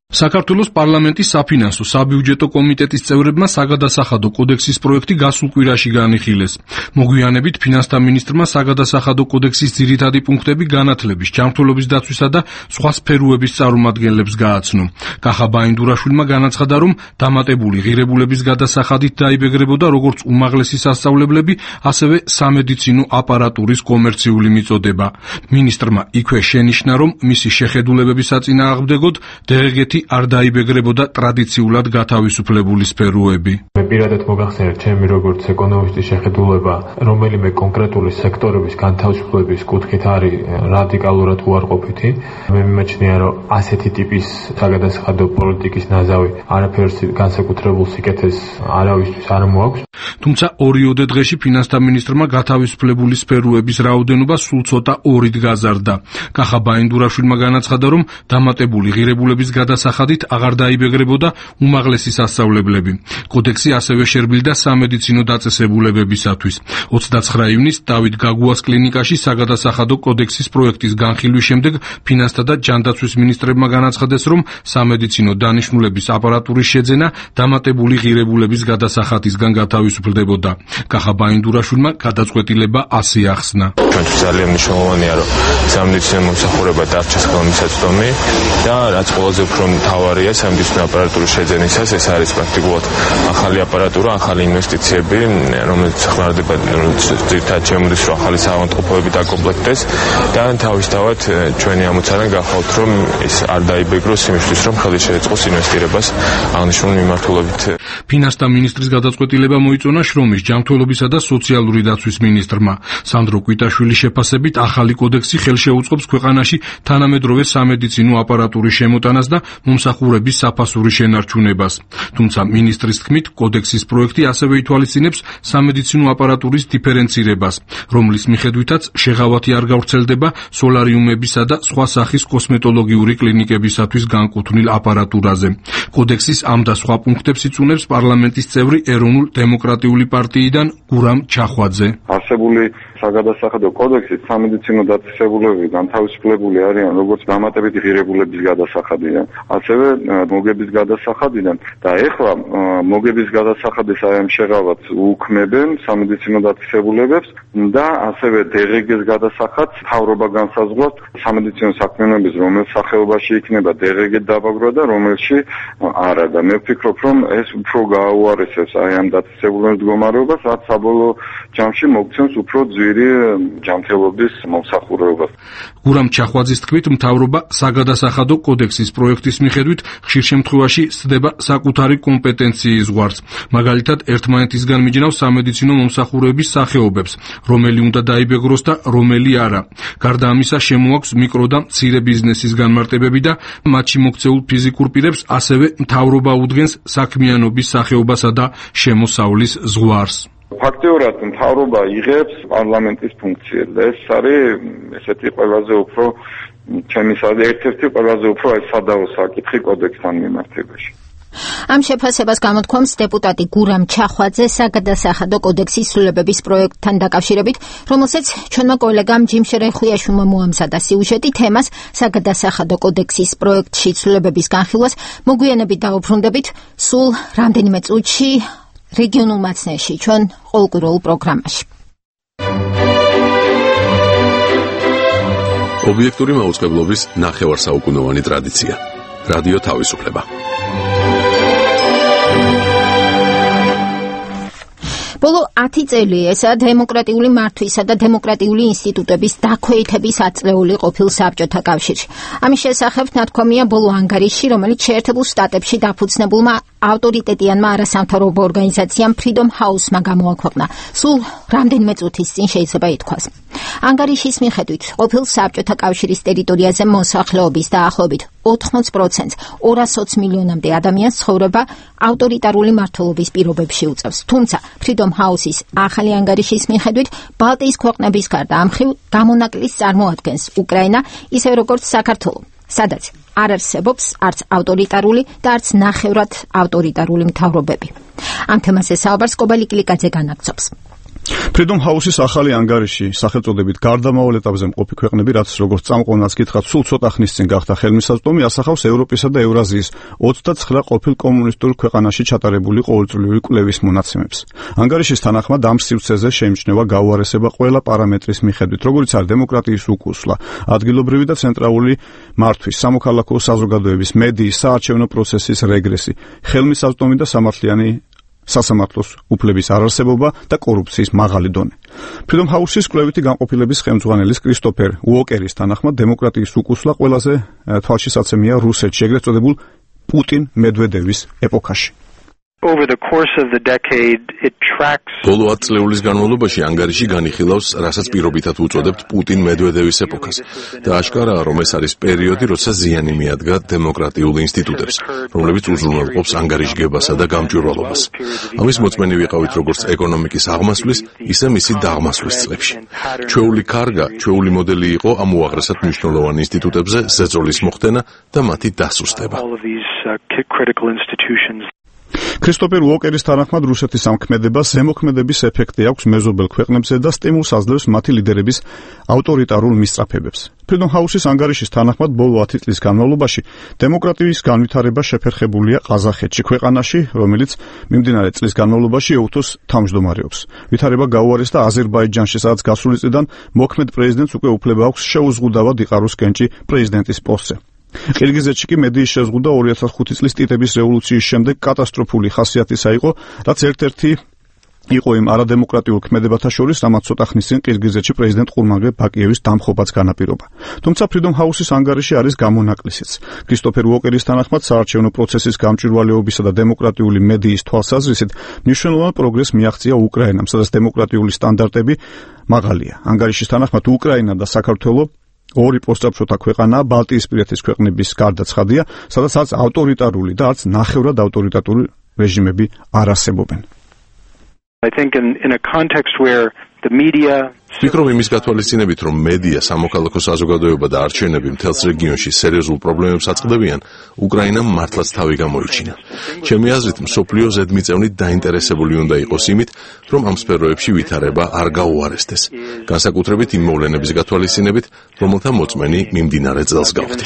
საქართველოს პარლამენტის საფინანსო საბიუჯეტო კომიტეტის წევრებმა საგადასახადო კოდექსის პროექტი გასულ კვირაში განიხილეს. მოგვიანებით ფინანსთა მინისტრმა საგადასახადო კოდექსის ძირითადი პუნქტები განათლების, ჯანმრთელობის დაცვისა და სხვა სფეროების წარმომადგენლებს გააცნო. კახა ბაინდურაშვილმა განაცხადა, რომ დამატებული ღირებულების გადასახადით დაიბეგრებოდა როგორც უმაღლესი სასწავლებლები, ასევე სამედიცინო აპარატურის კომერციული მიწოდება. მინისტრმა იქვე შენიშნა, რომ მისი შეხედულებების საწინააღმდეგოდ დღეგეთი არ დაიბეგრებოდა ტრადიციულად გათავისუფლებული სფეროები. მე პირადად მოგახსენებთ ჩემი როგორც ეკონომისტის შეხედულება, რომელიმე კონკრეტული სექტორების განთავისუფლების კუთხით არის რადიკალურად უარყოფითი. მე მიმაჩნია, რომ ასეთი ტიპის საგადასახადო პოლიტიკის ნაზავი არაფერს განსაკუთრებულ სიკეთეს არავისთვის არ მოაქვს. თუმცა ორიოდე დღეში ფინანსთა მინისტრმა გათავისუფლებული სფეროების რაოდენობა სულ ცოტა ორით გაზარდა. კახა ბაინდურაშვილმა განაცხადა, რომ დამატებული ღირებულების გადასახადით აღარ დაიბეგრებოდა უმაღლესი სასწავლებლები. კოდექსი ასევე შერბილდა სამედიცინო დაწესებულებებისათვის. ოცდაცხრა ივნისს დავით გაგუას კლინიკაში საგადასახადო კოდექსის პროექტის განხილვის შემდეგ ფინანსთა და ჯანდაცვის მინისტრებმა განაცხადეს, რომ სამედიცინო დანიშნულების აპარატურის შეძენა დამატებული ღირებულების გადასახადისგან გათავისუფლდებოდა. კახა ბაინდურაშვილმა გადაწყვეტილება ასე ახსნა. ჩვენთვის ძალიან მნიშვნელოვანია, რომ სამედიცინო მომსახურება დარჩეს ხელმისაწვდომი და რაც ყველაზე უფრო მთავარია სამედიცინო აპარატურის შეძენისას, ეს არის პრაქტიკულად ახალი აპარატურა, ახალი ინვესტიციები, რომელიც ხმარდება, ძირითადად შემოდის, რომ ახალი საავადმყოფოები დაკომპლექტდეს და თავისთავად ჩვენი ამოცანა გახავთ, რომ ეს არ დაიბეგროს იმისთვის, რომ ხელი შეეწყოს ინვესტირებას აღნიშნული მიმართულებით. ფინანსთა მინისტრის გადაწყვეტილება მოიწონა შრომის, ჯანმრთელობისა და სოციალური დაცვის მინისტრმა. სანდრო კვიტაშვილის შეფასებით ახალი კოდექსი ხელშეუწყობს ქვეყანაში თანამედროვე სამედიცინო აპარატურის შემოტანას და მომსახურების საფასური შენარჩუნებას. თუმცა მინისტრის თქმით, კოდექსის პროექტი ასევე ითვალისწინებს სამედიცინო აპარატურის დიფერენცირებას, რომლის მიხედვითაც შეღავათი არ გავრცელდება სოლარიუმებისა და სხვა სახის კოსმეტოლოგიური კლინიკებისათვის განკუთვნილ აპარატურაზე. კოდექსის ამ და სხვა პუნქტებს იწუნებს პარლამენტის წევრი ეროვნულ დემოკრატიული პარტიიდან გურამ ჩახვაძე. არსებული საგადასახადო კოდექსით სამედიცინო დაწესებულებები განთავისუფლებული არიან როგორც დამატებითი ღირებულების გადასახადიდან, ასევე მოგების გადასახადიდან და ეხლა მოგების გადასახადის აი ამ შეღავათს უქმებენ სამედიცინო დაწესებულებებს და ასევე დღგ-ს გადასახადს მთავრობა განსაზღვრავს სამედიცინო საქმიანობის რომელ სახეობაში იქნება დღგ დაბაგრვა და რომელში არა და მე ვფიქრობ, რომ ეს უფრო გააუარესებს აი ამ დაწესებულებების მდგომარეობას, რაც საბოლოო ჯამში მოგცემს უფრო ძვირი ჯანმრთელობის მომსახურებას. გურამ ჩახვაძის თქმით, მთავრობა საგადასახადო კოდექსის პროექტის მიხედვით ხშირ შემთხვევაში სცდება საკუთარი კომპეტენციის ზღვარს. მაგალითად, ერთმანეთისგან მიჯნავს სამედიცინო მომსახურების სახეობებს, რომელი უნდა დაიბეგროს და რომელი არა. გარდა ამისა, შემოაქვს მიკრო და მცირე ბიზნესის განმარტებები და მათში მოქცეულ ფიზიკურ პირებს ასევე მთავრობა უდგენს საქმიანობის სახეობასა და შემოსავლის ზღვარს. ფაქტიურად მთავრობა იღებს პარლამენტის ფუნქციებს და ეს არის ესეთი ყველაზე უფრო ჩემისადმი ერთ-ერთი ყველაზე უფრო აი სადავო საკითხი კოდექსთან მიმართებაში. ამ შეფასებას გამოთქვამს დეპუტატი გურამ ჩახვაძე საგადასახადო კოდექსის სრულებების პროექტთან დაკავშირებით, რომელსაც ჩვენმა კოლეგამ ჯიმ შერეხუიაშვილმა მოამზადა სიუჟეტი თემას საგადასახადო კოდექსის პროექტში სრულებების განხილვას მოგვიანებით დაუბრუნდებით სულ რამდენიმე წუთში რეგიონულ მაცნეში ჩვენ ყოველკვირეულ პროგრამაში. ობიექტური მაუწყებლობის ნახევარსაუკუნოვანი ტრადიცია. რადიო თავისუფლება. ბოლო ათი წელი ესა დემოკრატიული მართვისა და დემოკრატიული ინსტიტუტების დაქვეითების აწლეული ყოფილ საბჭოთა კავშირში. ამის შესახებ ნათქვამია ბოლო ანგარიშში, რომელიც შეერთებულ შტატებში დაფუძნებულმა ავტორიტეტიანმა არასამთავრობო ორგანიზაციამ Freedom House-მა გამოაქვეყნა. სულ რამდენიმე წუთის წინ შეიძლება ითქვას. ანგარიშის მიხედვით, ყოფილ საბჭოთა კავშირის ტერიტორიაზე მოსახლეობის დაახლოებით ოთხმოც პროცენტს ორასოც მილიონამდე ადამიანს ცხოვრება ავტორიტარული მმართველობის პირობებში უწევს. თუმცა Freedom House-ის ახალი ანგარიშის მიხედვით, ბალტიის ქვეყნების გარდა ამ მხრივ გამონაკლისს წარმოადგენს უკრაინა, ისე როგორც საქართველო, სადაც არ არსებობს არც ავტორიტარული და არც ნახევრად ავტორიტარული მთავრობები. ამ თემაზე საუბარს კობალი კლიკაძე განაგრძობს. Freedom House-ის ახალი ანგარიში სახელწოდებით გარდამავალ ეტაპზე მყოფი ქვეყნები, რაც როგორც წამყვანაც გითხრათ, სულ ცოტა ხნის წინ გახდა ხელმისაწვდომი, ასახავს ევროპისა და ევრაზიის ოცდაცხრა ყოფილ კომუნისტურ ქვეყანაში ჩატარებული ყოველწლიური კვლევის მონაცემებს. ანგარიშის თანახმად ამ სივრცეზე შეიმჩნევა გაუარესება ყველა პარამეტრის მიხედვით, როგორიც არის დემოკრატიის უკუსვლა, ადგილობრივი და ცენტრალური მართვის, სამოქალაქო საზოგადოების, მედიის, საარჩევნო პროცესის რეგრესი, ხელმისაწვდომი და სამართლიანი სასამართლოს უფლების არარსებობა და კორუფციის მაღალი დონე. Freedom House-ის კვლევითი განყოფილების ხელმძღვანელის კრისტოფერ უოკერის თანახმად დემოკრატიის უკუსვლა ყველაზე თვალშისაცემია რუსეთში, ეგრეთ წოდებულ პუტინ-მედვედევის ეპოქაში. Over the course of the decade, it tracks ბოლო ათ წლეულის განმავლობაში ანგარიში განიხილავს, რასაც პირობითად უწოდებთ პუტინ-მედვედევის ეპოქას და აშკარაა, რომ ეს არის პერიოდი, როცა ზიანი მიადგა დემოკრატიულ ინსტიტუტებს, რომლებიც უზრუნველყოფს ანგარიშგებასა და გამჭვირვალობას. ამის მოწმენი ვიყავით როგორც ეკონომიკის აღმასვლის, ისე მისი დაღმასვლის წლებში. ჩვეული კარგა, ჩვეული მოდელი იყო ამ უაღრესად მნიშვნელოვან ინსტიტუტებზე ზეწოლის მოხდენა და მათი დასუსტება. კრისტოფერ უოკერის თანახმად რუსეთის ამქმედებას ზემოქმედების ეფექტი აქვს მეზობელ ქვეყნებზე და სტიმულს აძლევს მათი ლიდერების ავტორიტარულ მისწრაფებებს. Freedom House-ის ანგარიშის თანახმად ბოლო ათი წლის განმავლობაში დემოკრატიის განვითარება შეფერხებულია ყაზახეთში, ქვეყანაში, რომელიც მიმდინარე წლის განმავლობაში ე უთოს თავმჯდომარეობს. ვითარება გაუარესდა აზერბაიჯანში, სადაც გასული წლიდან მოქმედ პრეზიდენტს უკვე უფლება აქვს შეუზღუდავად იყაროს კენჭი პრეზიდენტის პოსტზე. ყირგიზეთში კი მედიის შეზღუდვა ორი ათას ხუთი წლის ტიტების რევოლუციის შემდეგ კატასტროფული ხასიათისა იყო, რაც ერთ-ერთი იყო იმ არადემოკრატიულ ქმედებათა შორის, რამაც ცოტა ხნის წინ ყირგიზეთში პრეზიდენტ ყურმანბე ბაკიევის დამხობაც განაპირობა. თუმცა Freedom House-ის ანგარიში არის გამონაკლისიც. კრისტოფერ უოკერის თანახმად საარჩევნო პროცესის გამჭვირვალეობისა და დემოკრატიული მედიის თვალსაზრისით მნიშვნელოვან პროგრესს მიაღწია უკრაინამ, სადაც დემოკრატიული სტანდარტები მაღალია. ანგარიშის თანახმად უკრაინა და საქართველო ორი პოსტსაბჭოთა ქვეყანაა ბალტიისპირეთის ქვეყნების გარდა ცხადია, სადაც არც ავტორიტარული და არც ნახევრად ავტორიტარული რეჟიმები არ არსებობენ. I think in in a context where the media ვფიქრობ იმის გათვალისწინებით, რომ მედია, სამოქალაქო საზოგადოება და არჩევნები მთელს რეგიონში სერიოზულ პრობლემებს აწყდებიან, უკრაინამ მართლაც თავი გამოიჩინა. ჩემი აზრით, მსოფლიო ზედმიწევნით დაინტერესებული უნდა იყოს იმით, რომ ამ სფეროებში ვითარება არ გაუარესდეს. განსაკუთრებით იმ მოვლენების გათვალისწინებით, რომელთა მოწმენი მიმდინარე წელს გავხდით.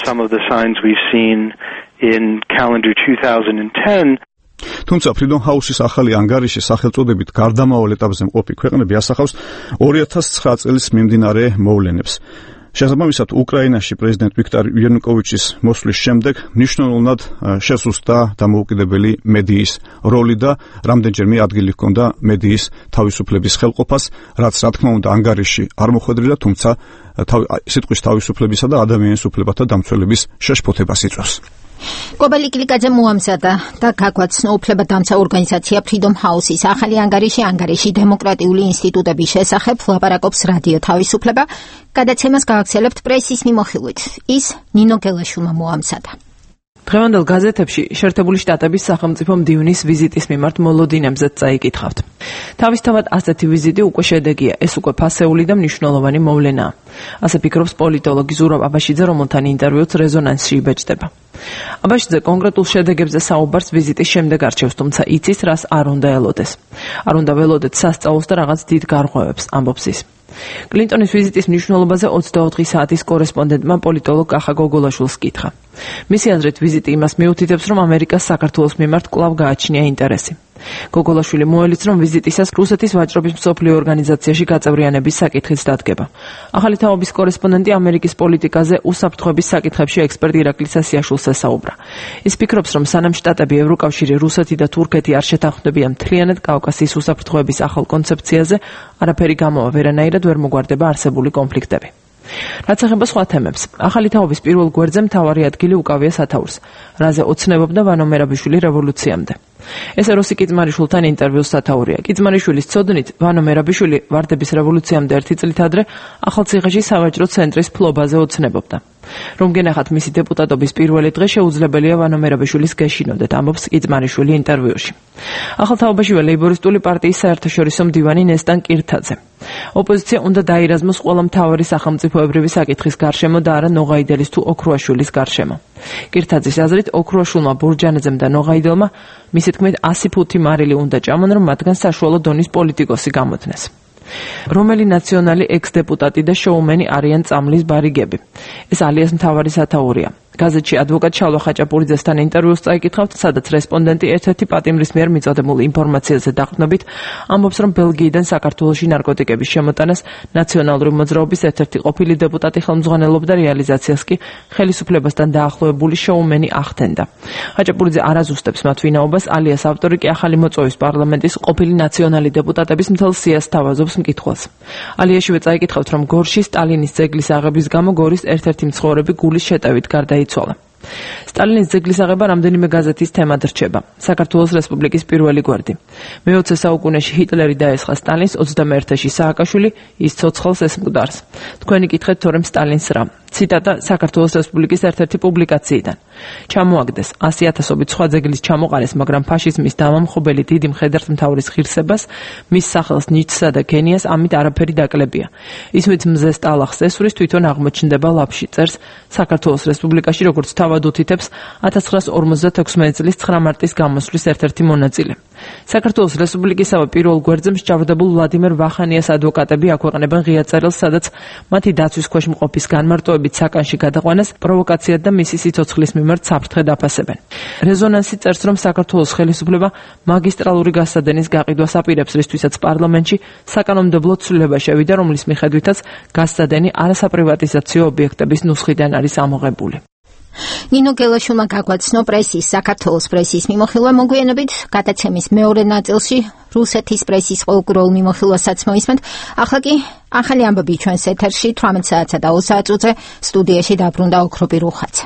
თუმცა Freedom House-ის ახალი ანგარიში სახელწოდებით გარდამავალ ეტაპზე მყოფი ქვეყნები ასახავს ორი ათას ცხრა წლის მიმდინარე მოვლენებს. შესაბამისად, უკრაინაში პრეზიდენტ ვიქტორ იანუკოვიჩის მოსვლის შემდეგ მნიშვნელოვნად შესუსტა დამოუკიდებელი მედიის როლი და რამდენჯერმე ადგილი ჰქონდა მედიის თავისუფლების ხელყოფას, რაც რა თქმა უნდა ანგარიში არ მოხვედრილა, თუმცა სიტყვის თავისუფლებისა და ადამიანის უფლებათა დამცველების შეშფოთებას იწვევს. კობელი კლიკაძე მოამზადა და გაგვაცნო უფლებადამცა ორგანიზაცია Freedom House-ის ახალი ანგარიში ანგარიში დემოკრატიული ინსტიტუტების შესახებ ლაპარაკობს რადიო თავისუფლება. გადაცემას გააგრძელებთ პრესის მიმოხილვით. ის ნინო გელაშვილმა მოამზადა. დღევანდელ გაზეთებში შეერთებული შტატების სახელმწიფო მდივნის ვიზიტის მიმართ მოლოდინებზე წაიკითხავთ. თავისთავად ასეთი ვიზიტი უკვე შედეგია, ეს უკვე ფასეული და მნიშვნელოვანი მოვლენაა. ასე ფიქრობს პოლიტოლოგი ზურაბ აბაშიძე, რომელთან ინტერვიუც რეზონანსში იბეჭდება. აბაშიძე კონკრეტულ შედეგებზე საუბარს ვიზიტის შემდეგ არჩევს, თუმცა იცის, რას არ უნდა ელოდეს. არ უნდა ველოდეთ სასწაულს და რაღაც დიდ გარღვევებს, ამბობს ის. კლინტონის ვიზიტის მნიშვნელობაზე ოცდაოთხი საათის კორესპონდენტმა პოლიტოლოგ კახა გოგოლაშვილს კითხა. მისი აზრით ვიზიტი იმას მიუთითებს, რომ ამერიკას საქართველოს მიმართ კვლავ გააჩნია ინტერესი. გოგოლაშვილი მოელიც, რომ ვიზიტისას რუსეთის ვაჭრობის მსოფლიო ორგანიზაციაში გაწევრიანების საკითხიც დადგება. ახალი თაობის კორესპონდენტი ამერიკის პოლიტიკაზე უსაფრთხოების საკითხებში ექსპერტ ირაკლი სასიაშვილს ესაუბრა. ის ფიქრობს, რომ სანამ შტატები, ევროკავშირი, რუსეთი და თურქეთი არ შეთანხმდებიან მთლიანად კავკასიის უსაფრთხოების ახალ კონცეფციაზე, არაფერი გამოვა ვერანაირად ვერ მოგვარდება არსებული კონფლიქტები. რაც ეხება სხვა თემებს, ახალი თაობის პირველ გვერდზე მთავარი ადგილი უკავია სათაურს, რაზე ოცნებობდა ვანო მერაბიშვილი რევოლუციამდე. ეს როსი კიძმარიშვილთან ინტერვიუს სათაურია. კიძმარიშვილის ცოდნით, ვანო მერაბიშვილი ვარდების რევოლუციამდე ერთი წლით ადრე ახალციხეში სავაჭრო ცენტრის ფლობაზე ოცნებობდა. რომ გენახათ მისი დეპუტატობის პირველი დღე შეუძლებელია ვანო მერაბიშვილის გეშინოდეთ, ამბობს კიძმარიშვილი ინტერვიუში. ახალ თაობაშივე ლეიბორისტული პარტიის საერთაშორისო მდივანი ნესტან კირთაძე. ოპოზიცია უნდა დაირაზმოს ყველა მთავარი სახელმწიფოებრივი საკითხის გარშემო და არა ნოღაიდელის თუ ოქრუაშვილის გარშემო. კირთაძის აზრით, ოქრუაშვილმა, ბურჯანაძემ და ნოღაიდელმა მისი თქმით ასი ფუთი მარილი უნდა ჭამონ, რომ მათგან საშუალო დონის პოლიტიკოსი გამოდგნეს. რომელი ნაციონალი ექს-დეპუტატი და შოუმენი არიან წამლის ბარიგები? ეს ალიას მთავარი სათაურია. გაზეთში ადვოკატ შალვა ხაჭაპურიძესთან ინტერვიუს წაიკითხავთ, სადაც რესპონდენტი ერთ-ერთი პატიმრის მიერ მიწოდებულ ინფორმაციაზე დაყრდნობით ამბობს, რომ ბელგიიდან საქართველოში ნარკოტიკების შემოტანას ნაციონალური მოძრაობის ერთ-ერთი ყოფილი დეპუტატი ხელმძღვანელობდა, რეალიზაციას კი ხელისუფლებასთან დაახლოებული შოუმენი ახდენდა. ხაჭაპურიძე არ აზუსტებს მათ ვინაობას, ალიას ავტორი კი ახალი მოწვევის პარლამენტის ყოფილი ნაციონალი დეპუტატების მთელ სიას თავაზობს მკითხველს. ალიაშივე წაიკითხავთ, რომ გორში სტალინის ძეგლის აღების გამო გორის ერთ-ერთი მცხოვრები გულის შეტევით გარდაიცვალა. სტალინის ძეგლის აღება რამდენიმე გაზეთის თემად რჩება. საქართველოს რესპუბლიკის პირველი გვერდი. მეოცე საუკუნეში ჰიტლერი დაესხა სტალინს, ოცდამეერთეში სააკაშვილი ის ცოცხალს ეს მკვდარს. თქვენი კითხეთ თორემ სტალინს რა? ციტატა საქართველოს რესპუბლიკის ერთ-ერთი პუბლიკაციიდან. ჩამოაგდეს ასი ათასობით სხვა ძეგლის ჩამოყარეს, მაგრამ ფაშიზმის დამამხობელი დიდი მხედართმთავრის ღირსებას, მის სახელს ნიჩსა და ქენიას ამით არაფერი დაკლებია. ის ვინც მზეს ტალახს ესვრის, თვითონ აღმოჩნდება ლაფში, წერს საქართველოს რესპუბლიკაში, როგორც თავად უთითებს ათას ცხრაას ორმოცდათექვსმეტი წლის ცხრა მარტის გამოსვლის ერთ-ერთი მონაწილე. საქართველოს რესპუბლიკისავე პირველ გვერდზე მსჯავრდებულ ვლადიმერ ვახანიას ადვოკატები აქვეყნებენ ღია წერილს, სადაც მათი დაცვის ქვეშ მყოფის განმარტოებით საკანში გადაყვანას პროვოკაციად და მისი სიცოცხლის მიმართ საფრთხედ აფასებენ. რეზონანსი წერს, რომ საქართველოს ხელისუფლება მაგისტრალური გასადენის გაყიდვას აპირებს, რისთვისაც პარლამენტში საკანონმდებლო ცვლილება შევიდა, რომლის მიხედვითაც გასადენი არასაპრივატიზაციო ობიექტების ნუსხიდან არის ამოღებული. ნინო გელაშვილმა გაგვაცნო პრესის საქართველოს პრესის მიმოხილვა, მოგვიანებით გადაცემის მეორე ნაწილში რუსეთის პრესის ყოველკვირეულ მიმოხილვასაც მოისმენთ. ახლა კი ახალი ამბები ჩვენს ეთერში თვრამეტ საათსა და ოცდაათ წუთზე სტუდიაში დაბრუნდა ოქროპი რუხაძე.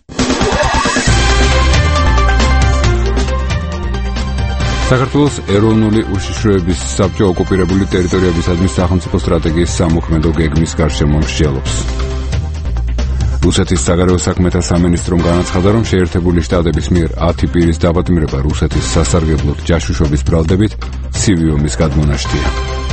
საქართველოს ეროვნული უშიშროების საბჭო ოკუპირებული ტერიტორიებისადმი სახელმწიფო სტრატეგიის სამოქმედო გეგმის გარშემო მსჯელობს. რუსეთის საგარეო საქმეთა სამინისტრომ განაცხადა, რომ შეერთებული შტატების მიერ ათი პირის დაპატიმრება რუსეთის სასარგებლოდ ჯაშუშობის ბრალდებით ცივი ომის გადმონაშთია.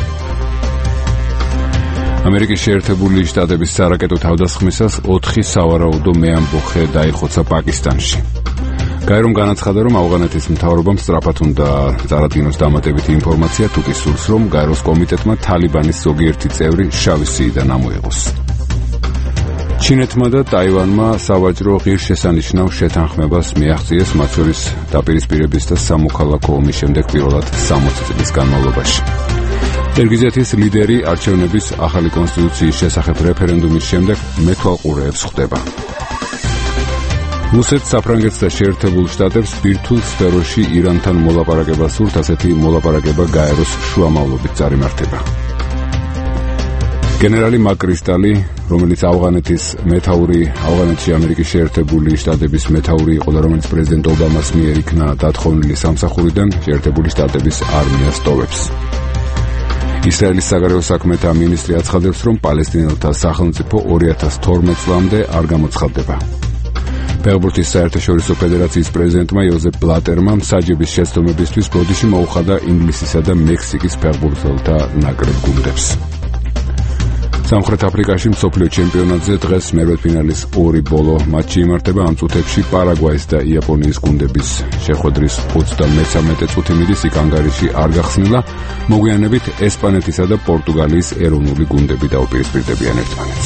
ამერიკის შეერთებული შტატების სარაკეტო თავდასხმისას ოთხი სავარაუდო მეამბოხე დაიხოცა პაკისტანში. გაერომ განაცხადა, რომ ავღანეთის მთავრობამ სწრაფად უნდა წარადგინოს დამატებითი ინფორმაცია, თუ კი სურს, რომ გაეროს კომიტეტმა თალიბანის ზოგიერთი წევრი შავი სიიდან ამოიღოს. ჩინეთმა და ტაივანმა სავაჭრო ღირსშესანიშნავ შეთანხმებას მიაღწიეს, მათ შორის დაპირისპირების და სამოქალაქო ომის შემდეგ პირველად სამოცი წლის განმავლობაში. კირგიზეთის ლიდერი არჩევნების ახალი კონსტიტუციის შესახებ რეფერენდუმის შემდეგ მეთვალყურეებს ხვდება. რუსეთს, საფრანგეთს და შეერთებულ შტატებს ბირთვულ სფეროში ირანთან მოლაპარაკებას სურთ, ასეთი მოლაპარაკება გაეროს შუამავლობით წარიმართება. გენერალი მაკრისტალი, რომელიც ავღანეთის მეთაური, ავღანეთში ამერიკის შეერთებული შტატების მეთაური იყო და რომელიც პრეზიდენტ ობამას მიერ იქნა დათხოვნილი სამსახურიდან, შეერთებული შტატების არმიას ტოვებს. ისრაელის საგარეო საქმეთა მინისტრი აცხადებს, რომ პალესტინელთა სახელმწიფო ორი ათას თორმეტ წლამდე არ გამოცხადდება. ფეხბურთის საერთაშორისო ფედერაციის პრეზიდენტმა იოზეფ ბლატერმა მსაჯების შეცდომებისთვის ბოდიში მოუხადა ინგლისისა და მექსიკის ფეხბურთელთა ნაკრებ გუნდებს. სამხრეთ აფრიკაში მსოფლიო ჩემპიონატზე დღეს მერვედფინალის ორი ბოლო მატჩი იმართება. ამ წუთებში პარაგვაის და იაპონიის გუნდების შეხვედრის ოცდამეცამეტე წუთი მიდის, იქ ანგარიში არ გახსნილა. მოგვიანებით ესპანეთისა და პორტუგალიის ეროვნული გუნდები დაუპირისპირდებიან ერთმანეთს.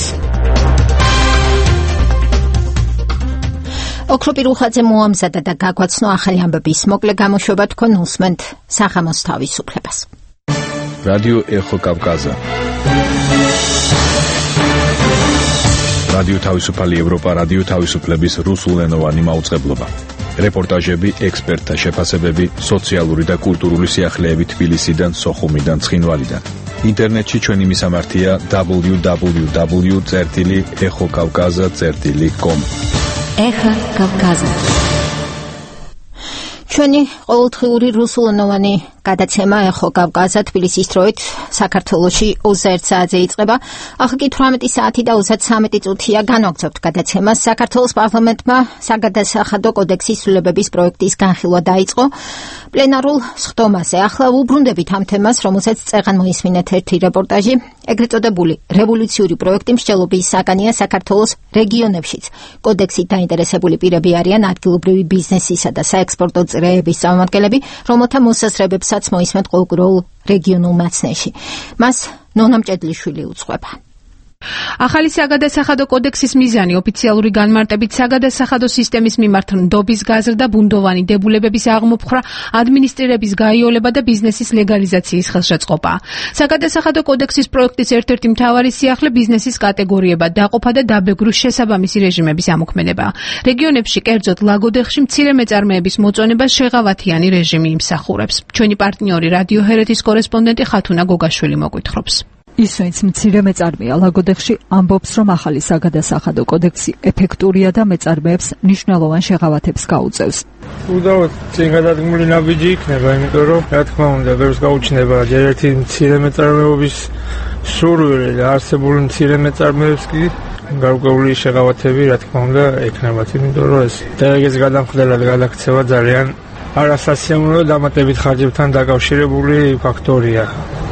ოქროპი რუხაძე მოამზადა და გაგვაცნო ახალი ამბების მოკლე გამოშვება, თქვენ უსმენთ სახამოს თავისუფლებას. რადიო ეხო კავკაზა. რადიო თავისუფალი ევროპა, რადიო თავისუფლების რუსულენოვანი მაუწყებლობა. რეპორტაჟები, ექსპერტთა შეფასებები, სოციალური და კულტურული სიახლეები თბილისიდან, სოხუმიდან, ცხინვალიდან. ინტერნეტში ჩვენი მისამართია დაბლიუ დაბლიუ დაბლიუ წერტილი ეხო კავკაზა წერტილი კომ. ეხო კავკაზა. ჩვენი ყოველდღიური რუსულენოვანი გადაცემა ეხო კავკაზა თბილისის დროით საქართველოში ოცდაერთ საათზე იწყება. ახლა კი თვრამეტი საათი და ოცდათრამეტი წუთია. განვაგრძობთ გადაცემას. საქართველოს პარლამენტმა საგადასახადო კოდექსის ცვლილებების პროექტის განხილვა დაიწყო პლენარულ სხდომაზე. ახლა უბრუნდებით ამ თემას, რომელსაც წეღან მოისმინეთ ერთი რეპორტაჟი. ეგრეთ წოდებული რევოლუციური პროექტი მსჯელობის საგანია საქართველოს რეგიონებშიც. კოდექსით დაინტერესებული პირები არიან ადგილობრივი ბიზნესისა და საექსპორტო წრეების წარმომადგენლები, რომელთა მოსაზრებებს რომელსაც მოისმენთ ყოველდღიურ რეგიონულ მაცნეში. მას ნონა მჭედლიშვილი უძღვება. ახალი საგადასახადო კოდექსის მიზანი ოფიციალური განმარტებით საგადასახადო სისტემის მიმართ ნდობის გაზრდა, ბუნდოვანი დებულებების აღმოფხვრა, ადმინისტრირების გაიოლება და ბიზნესის ლეგალიზაციის ხელშეწყობა. საგადასახადო კოდექსის პროექტის ერთ-ერთი მთავარი სიახლე ბიზნესის კატეგორიებად დაყოფა და დაბეგრვის შესაბამისი რეჟიმების ამოქმედება. რეგიონებში, კერძოდ ლაგოდეხში, მცირე მეწარმეების მოწონებას შეღავათიანი რეჟიმი იმსახურებს. ჩვენი პარტნიორი რადიო ჰერეთის კორესპონდენტი ხათუნა გოგაშვილი მოგვითხრობს. ის, ვინც მცირე მეწარმეა ლაგოდეხში, ამბობს, რომ ახალი საგადასახადო კოდექსი ეფექტურია და მეწარმეებს მნიშვნელოვან შეღავათებს გაუწევს. უდავოდ წინ გადადგმული ნაბიჯი იქნება, იმიტომ რომ რა თქმა უნდა, ბევრს გაუჩნდება ჯერ ერთი მცირე მეწარმეობის სურვილი და არსებული მცირე მეწარმეებს კი გარკვეული შეღავათები, რა თქმა უნდა, ექნებათ, იმიტომ რომ ეს დელეგების გადამხდელად გადაქცევა ძალიან არასასიამოვნო და დამატებით ხარჯებთან დაკავშირებული ფაქტორია.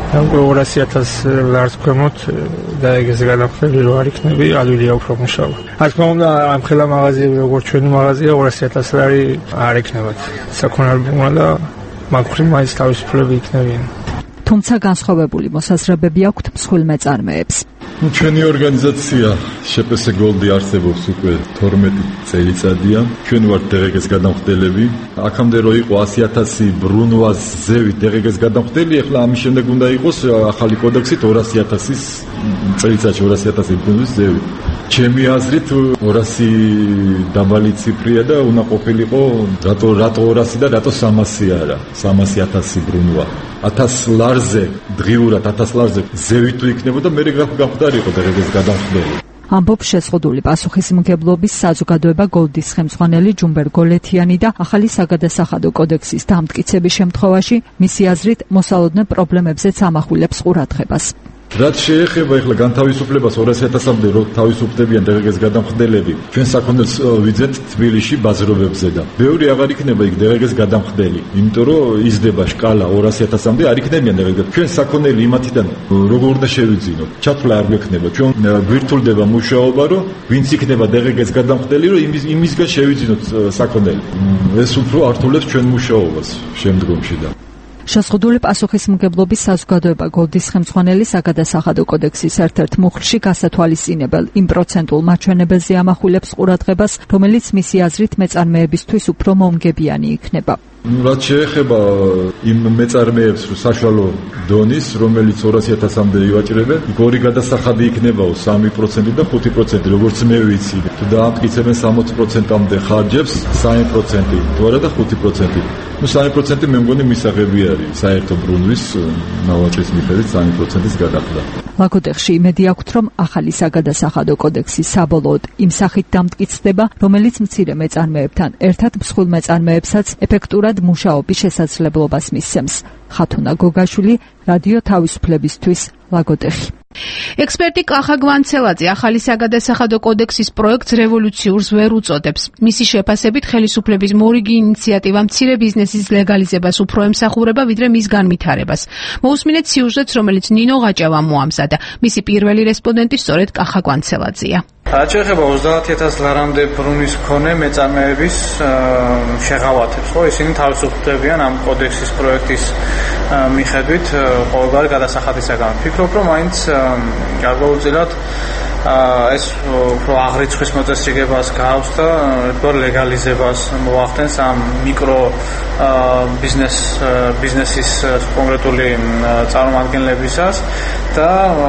ორასი ათასი ლარს ქვემოთ და ეგეც გადამხდელი რო არ იქნები, ადვილია უფრო მუშაობა. რა თქმა უნდა, ამ ხელა მაღაზიები, როგორც ჩვენი მაღაზია, ორასი ათასი ლარი არ იქნებათ. საქონალბურმა და მაგხრი მაინც თავისუფლები იქნებიან. თუმცა განსხვავებული მოსაზრებები აქვთ მსხვილ მეწარმეებს. Ну, ჩვენი ორგანიზაცია შპს Gold-ი არსებობს უკვე თორმეტი წელიწადია. ჩვენ ვართ დღგ-ის გადამხდელები. აქამდე რო იყო ასი ათასი ბრუნვას ზევით დღგ-ის გადამხდელი, ახლა ამის შემდეგ უნდა იყოს ახალი კოდექსით ორასი ათასის წელიწადში ორასი ათასი ბრუნვის ზევით. ჩემი აზრით ორასი დაბალი ციფრია და უნდა ყოფილიყო რატო რატო ორასი და რატო სამასი არა. სამასი ათასი ბრუნვა. ათას ლარზე, დღიურად ათას ლარზე ზევით თუ იქნებოდა, მე გახვდარიყო დღგ-ის გადამხდელი. ამბობს შეზღუდული პასუხისმგებლობის საზოგადოება Gold-ის ხელმძღვანელი ჯუმბერ გოლეთიანი და ახალი საგადასახადო კოდექსის დამტკიცების შემთხვევაში მისი აზრით მოსალოდნელ პრობლემებზეც ამახვილებს ყურადღებას. რაც შეეხება ახლა განთავისუფლებას ორასი ათასამდე რო თავისუფდებიან დღგ-ის გადამხდელები, ჩვენ საქონელს ვიძენთ თბილისში ბაზრობებზე და ბევრი აღარ იქნება იქ დღგ-ის გადამხდელი, იმიტომ რომ იზრდება შკალა ორასი ათასამდე არ იქნებიან დღგ. ჩვენ საქონელი იმათიდან როგორ უნდა შევიძინოთ? ჩათვლა არ გვექნება. ჩვენ გვირთულდება მუშაობა, რომ ვინც იქნება დღგ-ის გადამხდელი, რომ იმის იმისგან შევიძინოთ საქონელი. ეს უფრო ართულებს ჩვენ მუშაობას შემდგომში და შეზღუდული პასუხისმგებლობის საზოგადოება Gold-ის ხელმძღვანელი საგადასახადო კოდექსის ერთ-ერთ მუხლში გასათვალისწინებელ იმ პროცენტულ მაჩვენებელზე ამახვილებს ყურადღებას, რომელიც მისი აზრით მეწარმეებისთვის უფრო მომგებიანი იქნება. რაც შეეხება იმ მეწარმეებს საშუალო დონის, რომელიც ორასი ათასამდე ივაჭრებენ, ორი გადასახადი იქნებაო სამი პროცენტი და ხუთი პროცენტი, როგორც მე ვიცი. თუ დაამტკიცებენ სამოცი პროცენტამდე ხარჯებს, სამი პროცენტი, თუ არა და ხუთი პროცენტი. ну სამი პროცენტი მე მგონი მისაღები არის საერთო ბრუნვის ნავაჭრის მიხედვით სამი პროცენტის გადახდა. ლაგოდეხში იმედი აქვთ, რომ ახალი საგადასახადო კოდექსი საბოლოოდ იმ სახით დამტკიცდება, რომელიც მცირე მეწარმეებთან ერთად მსხვილ მეწარმეებსაც ეფექტურად მუშაობის შესაძლებლობას მისცემს. ხათუნა გოგაშვილი, რადიო თავისუფლებისთვის, ლაგოდეხი. ექსპერტი კახა გვანცელაძე ახალი საგადასახადო კოდექსის პროექტს რევოლუციურს ვერ უწოდებს. მისი შეფასებით ხელისუფლების მორიგი ინიციატივა მცირე ბიზნესის ლეგალიზებას უფრო ემსახურება, ვიდრე მის განვითარებას. მოусმინეთ სიუჟეტს, რომელიც ნინო ღაჭავამ მოამზადა. მისი პირველი რესპონდენტი სწორედ კახა გვანცელაძეა. რაც შეეხება ოცდაათი ათას ლარამდე ბრუნვის მქონე მეწარმეების შეღავათებს, ხო, ისინი თავისუფლებიან ამ კოდექსის პროექტის მიხედვით ყოველგვარი გადასახადისაგან. ფიქრობ, რომ მაინც გარკვეულწილად ეს უფრო აღრიცხვის მოწესრიგებას გავს და ერთგვარ ლეგალიზებას მოახდენს ამ მიკრო ბიზნეს ბიზნესის კონკრეტული წარმომადგენლებისას და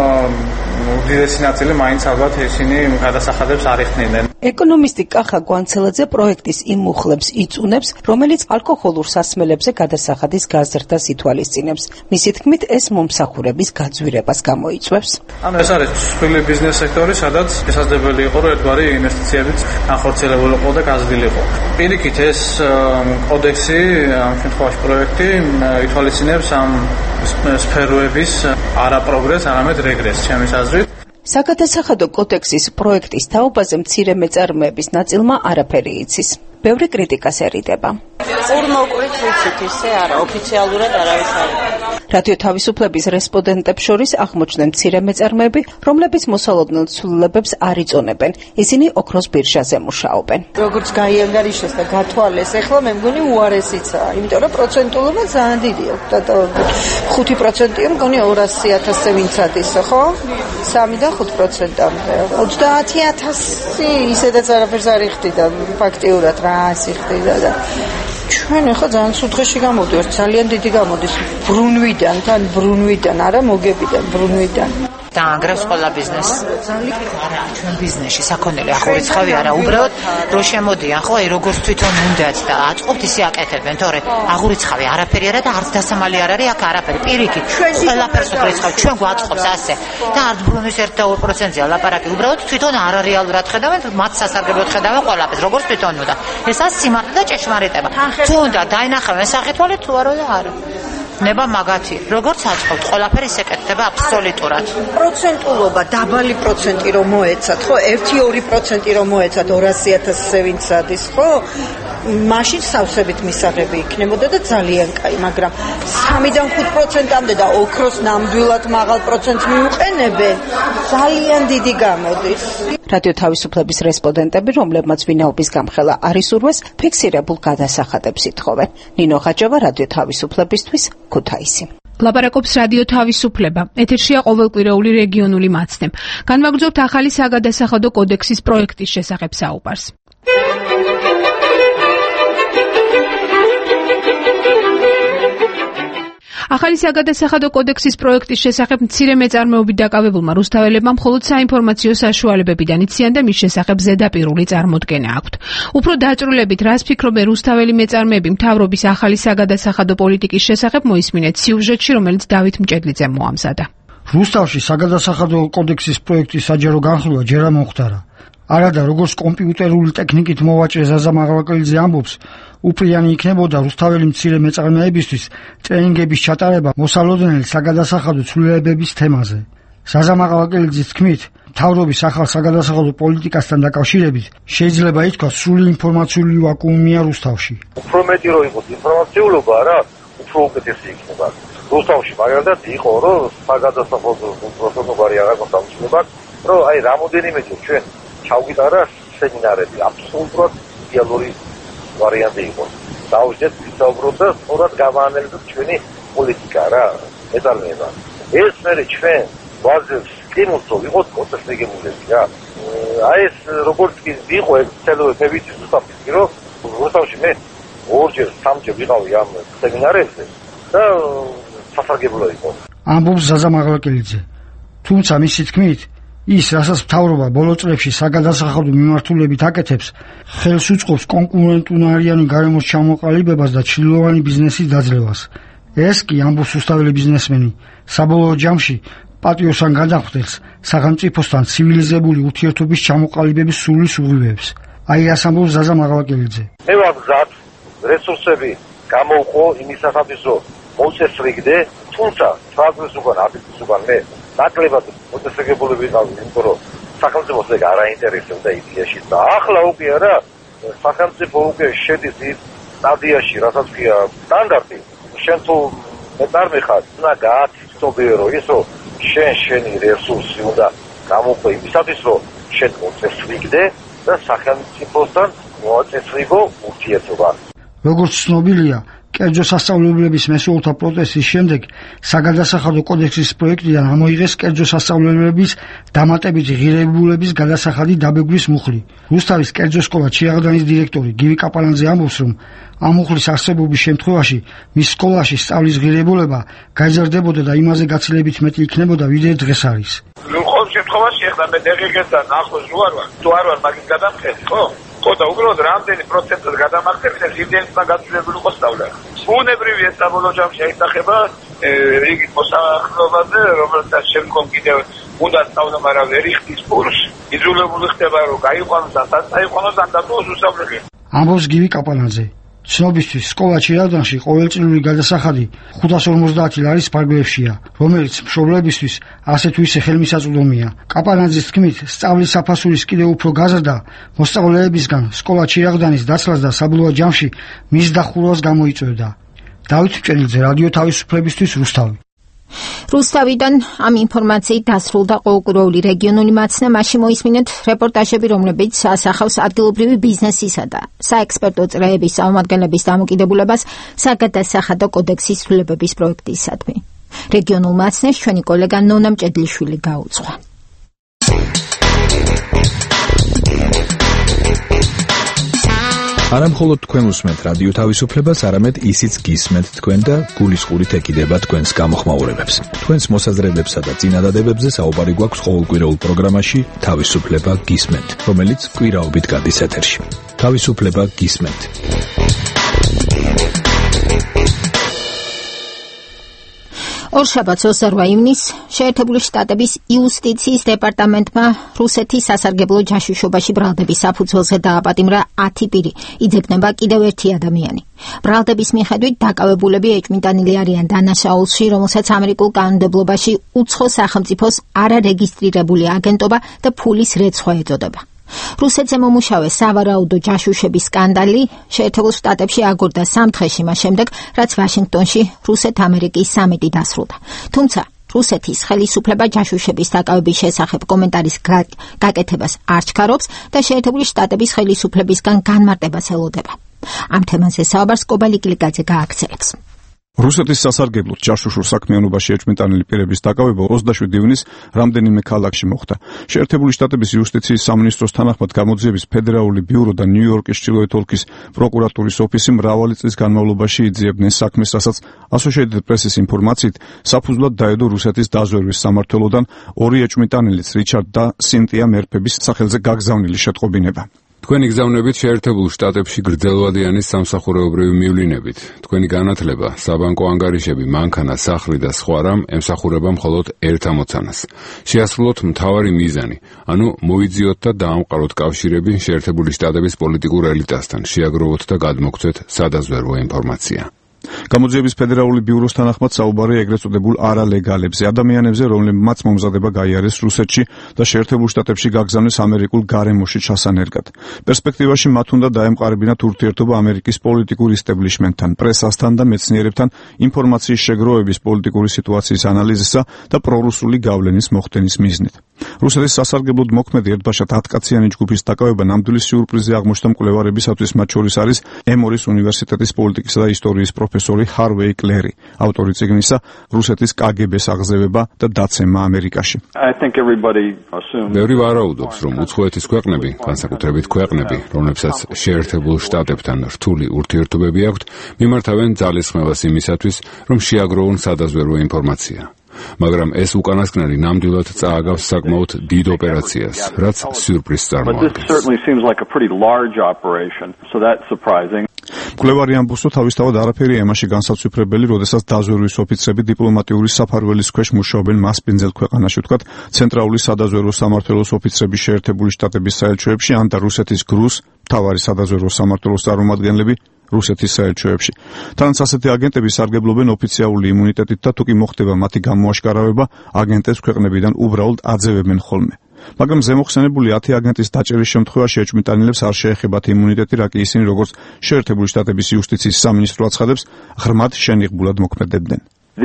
უდიდესი ნაწილი მაინც ალბათ ისინი გადასახადებს არ იხდიდნენ. ეკონომისტი კახა გვანცელაძე პროექტის იმ მუხლებს იწუნებს, რომელიც ალკოჰოლურ სასმელებზე გადასახადის გაზრდას ითვალისწინებს. მისი თქმით, ეს მომსახურების გაძვირებას გამოიწვევს. ანუ ეს არის მსხვილი ბიზნეს სექტორი, სადაც შესაძლებელი იყო, რომ ერთგვარი ინვესტიციებიც განხორციელებულიყო და გაზრდილიყო. პირიქით ეს კოდექსი, ამ შემთხვევაში პროექტი ითვალისწინებს ამ სფეროების არა პროგრესს, არამედ რეგრესს, ჩემის აზრით. საგადასახადო კოდექსის პროექტის თაობაზე მცირე მეწარმეების ნაწილმა არაფერი იცის. ბევრი კრიტიკას ერიდება. ყურმოკვით ვიცით ისე არა, ოფიციალურად არავის არ. რადიო თავისუფლების რესპონდენტებს შორის აღმოჩნდნენ მცირე მეწარმეები, რომლებიც მოსალოდნელ ცვლილებებს არ იწონებენ. ისინი ოქროს ბირჟაზე მუშაობენ. როგორც გაიანგარიშეს და გათვალეს, ეხლა მე მგონი უარესიცაა, იმიტომ რომ პროცენტულობა ძალიან დიდია. ხუთი პროცენტია, მგონი ორასი ათასზე ვინცადისო, ხო? სამი და ხუთი პროცენტამდე. ოცდაათი ათასი ისედაც არაფერს არ იხდიდა, ფაქტიურად რა ასე ხდიდა და ჩვენ ახლა ძალიან სუთხეში გამოდივართ, ძალიან დიდი გამოდის ბრუნვიდან, თან ბრუნვიდან, არა მოგებიდან, ბრუნვიდან. დაანგრევს ყველა ბიზნესს. არა, ჩვენ ბიზნესში საქონელი აღურიცხავი არა, უბრალოდ რო შემოდიან, ხო, აი როგორც თვითონ უნდათ და აწყობთ ისე აკეთებენ, თორე აღურიცხავი არაფერი არა და არც დასამალი არ არის, აქ არაფერი. პირიქით, ყველაფერს უყრიცხავ, ჩვენ გვაწყობს ასე. და არც ბრუნვის ერთ და ორ პროცენტზეა ლაპარაკი, უბრალოდ თვითონ არარეალურად ხედავენ, მათ სასარგებლოდ ხედავენ ყველაფერს, როგორც თვითონ უნდა. ესაა სიმართლე და ჭეშმარიტება. თუ უნდა დაინახავენ სახითვალე თუ არა და არა. ნება მაგათი, როგორც აწყობთ, ყველაფერი ეკეთება აბსოლუტურად. პროცენტულობა, დაბალი პროცენტი რომ მოეცათ, ხო, ერთი ორი პროცენტი რომ მოეცათ ორასი ათასზე ვინც ადის, ხო? მაშინ სავსებით მისაღები იქნებოდა და ძალიან კაი, მაგრამ სამიდან ხუთ პროცენტამდე და ოქროს ნამდვილად მაღალ პროცენტს მიუყენებენ, ძალიან დიდი გამოდის. რადიო თავისუფლების რესპონდენტები, რომლებმაც ვინაობის გამხელა არ ისურვეს, ფიქსირებულ გადასახადებს ითხოვენ. ნინო ხაჯავა, რადიო თავისუფლებისთვის, ქუთაისი. ლაპარაკობს რადიო თავისუფლება. ეთერშია ყოველკვირეული რეგიონული მაცდე. განვაგრძობთ ახალი საგადასახადო კოდექსის პროექტის შესახებ საუბარს. ახალი საგადასახადო კოდექსის პროექტის შესახებ მცირე მეწარმეობით დაკავებულმა რუსთაველებმა მხოლოდ საინფორმაციო საშუალებებიდან იციან და მის შესახებ ზედაპირული წარმოდგენა აქვთ. უფრო დაწვრილებით, რას ფიქრობენ რუსთაველი მეწარმეები მთავრობის ახალი საგადასახადო პოლიტიკის შესახებ, მოისმინეთ სიუჟეტში, რომელიც დავით მჭედლიძემ მოამზადა. რუსთავში საგადასახადო კოდექსის პროექტის საჯარო განხილვა ჯერ არ მომხდარა. არადა როგორც კომპიუტერული ტექნიკით მოვაჭრე ზაზა მაღლაკელიძე ამბობს, უპრიანი იქნებოდა რუსთაველი მცირე მეწარმეებისთვის ტრენინგების ჩატარება მოსალოდნელი საგადასახადო ცვლილებების თემაზე. ზაზა მაღლაკელიძის თქმით, მთავრობის ახალ საგადასახადო პოლიტიკასთან დაკავშირებით შეიძლება ითქვას სრული ინფორმაციული ვაკუუმია რუსთავში. უფრო მეტი რო იყოს ინფორმაციულობა, რა, უფრო უკეთესი იქნება. რუსთავში მაგალითად იყო, რომ საგადასახადო პროცედურები აღარ გასაუბრება, რომ აი რამოდენიმეჯერ ჩვენ ჩავგიტარა სემინარები, აბსოლუტურად იდეალური ვარიანტი იყო. დაუშვეთ ვისაუბროთ და სწორად გავაანალიზოთ ჩვენი პოლიტიკა რა, მეტალმება. ეს მე ჩვენ ვაზებს სტიმულს ვიყოთ კონტექსტეგებულები რა. აი ეს როგორც კი იყო ეს ცელოები ვიცი ზუსტად რომ რუსთავში მე ორჯერ სამჯერ ვიყავი ამ სემინარებზე და სასარგებლო იყო. ამბობს ზაზა მაღლაკელიძე. თუმცა მისი თქმით ის, რასაც მთავრობა ბოლო წლებში საგადასახადო მიმართულებით აკეთებს, ხელს უწყობს კონკურენტუნარიანი გარემოს ჩამოყალიბებას და ჩრდილოვანი ბიზნესის დაძლევას. ეს კი, ამბობს რუსთაველი ბიზნესმენი, საბოლოო ჯამში პატიოსან გადახდელს სახელმწიფოსთან ცივილიზებული ურთიერთობის ჩამოყალიბების სულის უღივებს. აი რას ამბობს ზაზა მაღლაკელიძე. მე ვაგზავნა რესურსები გამოვყო იმისათვის, რომ მოწესრიგდე, თუმცა საქმეს უკან აფიქრის უკან მე ნაკლებად მოწესრიგებული ვიყავი, იმიტომ რომ სახელმწიფოს ეგ არ აინტერესებდა იდეაში და ახლა უკვე არა სახელმწიფო უკვე შედის ის სტადიაში, რასაც ქვია სტანდარტი. შენ თუ მეწარმე ხარ, უნდა გააცნობიერო რომ ისო შენ შენი რესურსი უნდა გამოყო იმისათვის, რომ შენ მოწესრიგდე და სახელმწიფოსთან მოაწესრიგო ურთიერთობა. როგორც ცნობილია, კერძო სასწავლებლების მესუულთა პროტესტის შემდეგ საგადასახადო კოდექსის პროექტიდან ამოიღეს კერძო სასწავლებლების დამატებითი ღირებულების გადასახადი დაბეგვრის მუხლი. რუსთავის კერძო სკოლა ჩიაღდანის დირექტორი გივი კაპალანძე ამბობს, რომ ამ მუხლის არსებობის შემთხვევაში მის სკოლაში სწავლის ღირებულება გაიზარდებოდა და იმაზე გაცილებით მეტი იქნებოდა, ვიდრე დღეს არის. ნუ ყოველ შემთხვევაში ახლა მე დაღეგეთან ახლოს ვარ, თუ არ ვარ მაგის გადამხედი, ხო? ხო და უბრალოდ რამდენი პროცენტად გადამახდებით, ეს იმდენად გაცილებული იყო სწავლა. ბუნებრივი ეს საბოლოო ჯამში აისახება რიგით მოსახლეობაზე, რომელსაც შემდგომ კიდევ უნდა სწავლა, მაგრამ ვერ იხდის ფულს. იძულებული ხდება, რომ გაიყვანოს და საწაიყვანოს და დატოვოს უსწავლელი. ამბობს გივი კაპალანძე. ცნობისთვის სკოლა ჩირავდანში ყოველწლიური გადასახადი ხუთას ორმოცდაათი ლარის ფარგლებშია, რომელიც მშობლებისთვის ასე თუ ისე ხელმისაწვდომია. კაპალანძის თქმით, სწავლის საფასურის კიდევ უფრო გაზრდა მოსწავლეებისგან სკოლა ჩირავდანის დაცლას და საბოლოო ჯამში მის დახურვას გამოიწვევდა. დავით მჭედლიძე, რადიო თავისუფლებისთვის, რუსთავი. რუსთავიდან ამ ინფორმაციით დასრულდა ყოველკვირეული რეგიონული მაცნა, მაშინ მოისმინეთ რეპორტაჟები, რომლებიც ასახავს ადგილობრივი ბიზნესისა და საექსპერტო წრეების წარმომადგენლების დამოკიდებულებას საგადასახადო კოდექსის ცვლილებების პროექტისადმი. რეგიონულ მაცნეს ჩვენი კოლეგა ნონა მჭედლიშვილი გაუძღვა. არა მხოლოდ თქვენ უსმენთ რადიო თავისუფლებას, არამედ ისიც გისმენთ თქვენ და გულისყურით ეკიდება თქვენს გამოხმაურებებს. თქვენს მოსაზრებებსა და წინადადებებზე საუბარი გვაქვს ყოველკვირეულ პროგრამაში თავისუფლება გისმენთ, რომელიც კვირაობით გადის ეთერში. თავისუფლება გისმენთ. ორშაბათს ოცდაორი ივნისს შეერთებული შტატების იუსტიციის დეპარტამენტმა რუსეთის სასარგებლო ჯაშუშობაში ბრალდების საფუძველზე დააპატიმრა ათი პირი. იძებნება კიდევ ერთი ადამიანი. ბრალდების მიხედვით დაკავებულები ეჭვმიტანილი არიან დანაშაულში, რომელსაც ამერიკულ კანონმდებლობაში უცხო სახელმწიფოს არარეგისტრირებული აგენტობა და ფულის რეცხვა ეწოდება. რუსეთზე მომუშავე სავარაუდო ჯაშუშების სკანდალი შეერთებულ შტატებში აგორდა სამ დღეში მას შემდეგ, რაც ვაშინგტონში რუსეთ-ამერიკის სამიტი დასრულდა. თუმცა რუსეთის ხელისუფლება ჯაშუშების დაკავების შესახებ კომენტარის გაკეთებას არ ჩქარობს და შეერთებული შტატების ხელისუფლებისგან განმარტებას ელოდება. ამ თემაზე საუბარს კობალი კილიკაძე გააგრძელებს. რუსეთის სასარგებლოდ ჯაშუშურ საქმიანობაში ეჭვმიტანილი პირების დაკავება ოცდაშვიდი ივნისს რამდენიმე ქალაქში მოხდა. შეერთებული შტატების იუსტიციის სამინისტროს თანახმად გამოძიების ფედერალური ბიურო და ნიუ-იორკის ჩრდილოეთ ოლქის პროკურატურის ოფისი მრავალი წლის განმავლობაში იძიებდნენ საქმეს, რასაც Associated Press-ის ინფორმაციით საფუძვლად დაედო რუსეთის დაზვერვის სამმართველოდან ორი ეჭვმიტანილის რიჩარდ და სინტია მერფების სახელზე გაგზავნილი შეტყობინება. თქვენი გზავნებით შეერთებულ შტატებში გრძელვადიანი სამსახურეობრივი მივლინებით. თქვენი განათლება, საბანკო ანგარიშები, მანქანა, სახლი და სხვა რამ ემსახურება მხოლოდ ერთ ამოცანას. შეასრულოთ მთავარი მიზანი, ანუ მოიძიოთ და დაამყაროთ კავშირები შეერთებული შტატების პოლიტიკურ ელიტასთან, შეაგროვოთ და გადმოგცეთ სადაზვერვო ინფორმაცია. გამოძიების ფედერალური ბიუროს თანახმად საუბარია ეგრეთ წოდებულ არალეგალებზე, ადამიანებზე, რომლებმაც მომზადება გაიარეს რუსეთში და შეერთებულ შტატებში გაგზავნეს ამერიკულ გარემოში ჩასანერგად. პერსპექტივაში მათ უნდა დაემყარებინათ ურთიერთობა ამერიკის პოლიტიკურ ისტაბლიშმენტთან, პრესასთან და მეცნიერებთან ინფორმაციის შეგროვების, პოლიტიკური სიტუაციის ანალიზისა და პრორუსული გავლენის მოხდენის მიზნით. რუსეთის სასარგებლოდ მოქმედი ერთბაშად ათკაციანი ჯგუფის დაკავება ნამდვილი სიურპრიზი აღმოჩნდა მკვლევარებისათვის, მათ შორის არის ემორის უნივერსიტეტის პოლიტიკისა და ისტორიის პროფესორი ჰარვეი კლერი, ავტორი წიგნისა რუსეთის კაგებეს აღზევება და დაცემა ამერიკაში. ბევრი ვარაუდობს, რომ უცხოეთის ქვეყნები, განსაკუთრებით ქვეყნები, რომლებსაც შეერთებულ შტატებთან რთული ურთიერთობები აქვთ, მიმართავენ ძალისხმევას იმისათვის, რომ შეაგროვონ სადაზვერვო ინფორმაცია. მაგრამ ეს უკანასკნელი ნამდვილად წააგავს საკმაოდ დიდ ოპერაციას, რაც სიურპრიზს წარმოადგენს. მკვლევარი ამბობს, რომ თავისთავად არაფერი ემაში განსაცვიფრებელი, როდესაც დაზვერვის ოფიცრები დიპლომატიური საფარველის ქვეშ მუშაობენ მასპინძელ ქვეყანაში, ვთქვათ, ცენტრალური სადაზვერვო სამმართველოს ოფიცრები შეერთებული შტატების საელჩოებში, ან და რუსეთის გრუს მთავარი სადაზვერვო სამმართველოს წარმომადგენლები რუსეთის საელჩოებში. თანაც ასეთი აგენტები სარგებლობენ ოფიციალური იმუნიტეტით და თუ კი მოხდება მათი გამოაშკარავება, აგენტებს ქვეყნებიდან უბრალოდ აძევებენ ხოლმე. მაგრამ ზემოხსენებული ათი აგენტის დაჭერის შემთხვევაში ეჭვმიტანილებს არ შეეხებათ იმუნიტეტი, რა კი ისინი, როგორც შეერთებული შტატების იუსტიციის სამინისტრო აცხადებს, ღრმად შენიღბულად მოქმედებდნენ.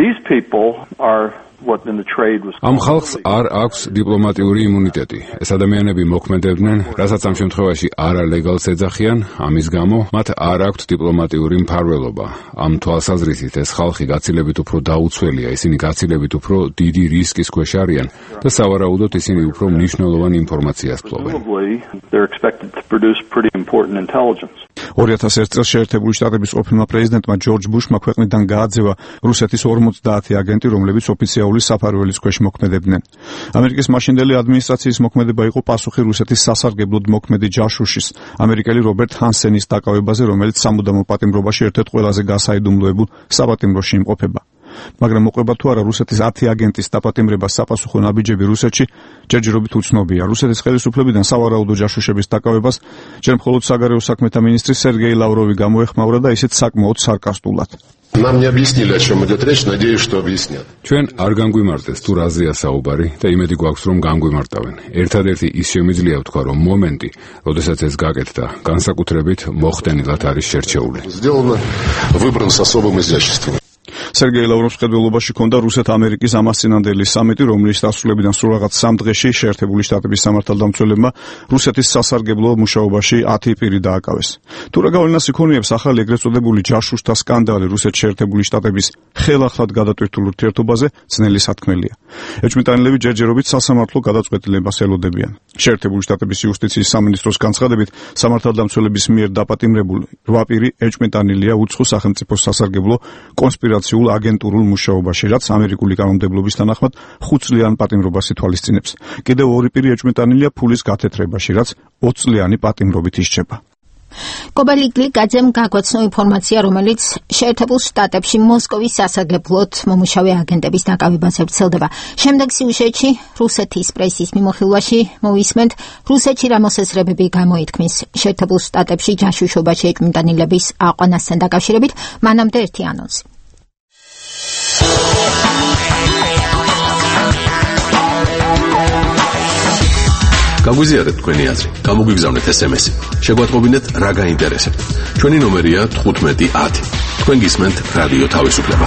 ამ ხალხს არ აქვს დიპლომატიური იმუნიტეტი. ეს ადამიანები მოქმედებდნენ, რასაც ამ შემთხვევაში არალეგალს ეძახიან, ამის გამო მათ არ აქვთ დიპლომატიური მფარველობა. ამ თვალსაზრისით ეს ხალხი გაცილებით უფრო დაუცველია, ისინი გაცილებით უფრო დიდი რისკის ქვეშ არიან და სავარაუდოდ ისინი უფრო მნიშვნელოვან ინფორმაციას ფლობენ. ორი ათას ერთ წელს შეერთებული შტატების ყოფილმა პრეზიდენტმა ჯორჯ ბუშმა ქვეყნიდან გააძევა რუსეთის ორმოცდაათი აგენტი, რომლებიც ოფიციალური საფარველის ქვეშ მოქმედებდნენ. ამერიკის მაშინდელი ადმინისტრაციის მოქმედება იყო პასუხი რუსეთის სასარგებლოდ მოქმედი ჯაშუშის, ამერიკელი რობერტ ჰანსენის დაკავებაზე, რომელიც სამუდამო პატიმრობაში ერთ-ერთ ყველაზე გასაიდუმლოებულ საპატიმროში იმყოფება. მაგრამ მოყვება თუ არა რუსეთის ათი აგენტის დაპატიმრებას საპასუხო ნაბიჯები რუსეთში ჯერჯერობით უცნობია. რუსეთის ხელისუფლებიდან სავარაუდო ჯაშუშების დაკავებას ჯერ მხოლოდ საგარეო საქმეთა მინისტრი სერგეი ლავროვი გამოეხმაურა და ისიც საკმაოდ სარკასტულად. Нам не объяснили, о чем идет речь, надеюсь, что объяснят. ჩვენ არ განგვიმარტეს თუ რაზეა საუბარი და იმედი გვაქვს, რომ განგვიმარტავენ. ერთადერთი ის შემიძლია ვთქვა, რომ მომენტი, როდესაც ეს გაკეთდა, განსაკუთრებით მოხდენილად არის შერჩეული. Сделано, выбрано с особым изяществом. სერგეი ლავროვის მხედველობაში ჰქონდა რუსეთ-ამერიკის ამასწინანდელი სამიტი, რომლის დასრულებიდან სულ რაღაც სამ დღეში შეერთებული შტატების სამართალდამცველებმა რუსეთის სასარგებლო მუშაობაში ათი პირი დააკავეს. თუ რა გავლენას იქონიებს ახალი ეგრეთ წოდებული ჯაშუშთა სკანდალი რუსეთის შეერთებული შტატების ხელახლად გადატვირთულ ურთიერთობაზე, ძნელი სათქმელია. ეჭვმიტანილები ჯერჯერობით სასამართლო გადაწყვეტილებას ელოდებიან. შეერთებული შტატების იუსტიციის სამინისტროს განცხადებით, სამართალდამცველების მიერ დაპატიმრებული რვა პირი ეჭვმიტანილია უცხო სახელმწიფოს სასარგებლო კონსპირაციულ აგენტურულ მუშაობაში, რაც ამერიკული კანონმდებლობის თანახმად ხუთწლიან პატიმრობას ითვალისწინებს. კიდევ ორი პირი ეჭვმიტანილია ფულის გათეთრებაში, რაც ოცწლიანი პატიმრობით ისჯება. კობალიგლიკაძემ გაგვაცნო ინფორმაცია, რომელიც შეერთებულ შტატებში მოსკოვის სასარგებლოდ მომუშავე აგენტების დაკავებაზე ვრცელდება. შემდეგ სიუჟეტში რუსეთის პრესის მიმოხილვაში მოვისმენთ, რუსეთში რა მოსაზრებები გამოითქმის შეერთებულ შტატებში ჯაშუშობაში ეჭვმიტანილების აყვანასთან დაკავშირებით. მანამდე ერთი ანონსი. გაგვიზიარეთ თქვენი აზრი, გამოგვიგზავნეთ ესემესი. შეგვატყობინეთ რა გაინტერესებთ. ჩვენი ნომერია თხუთმეტი ათი. თქვენ გისმენთ რადიო თავისუფლება.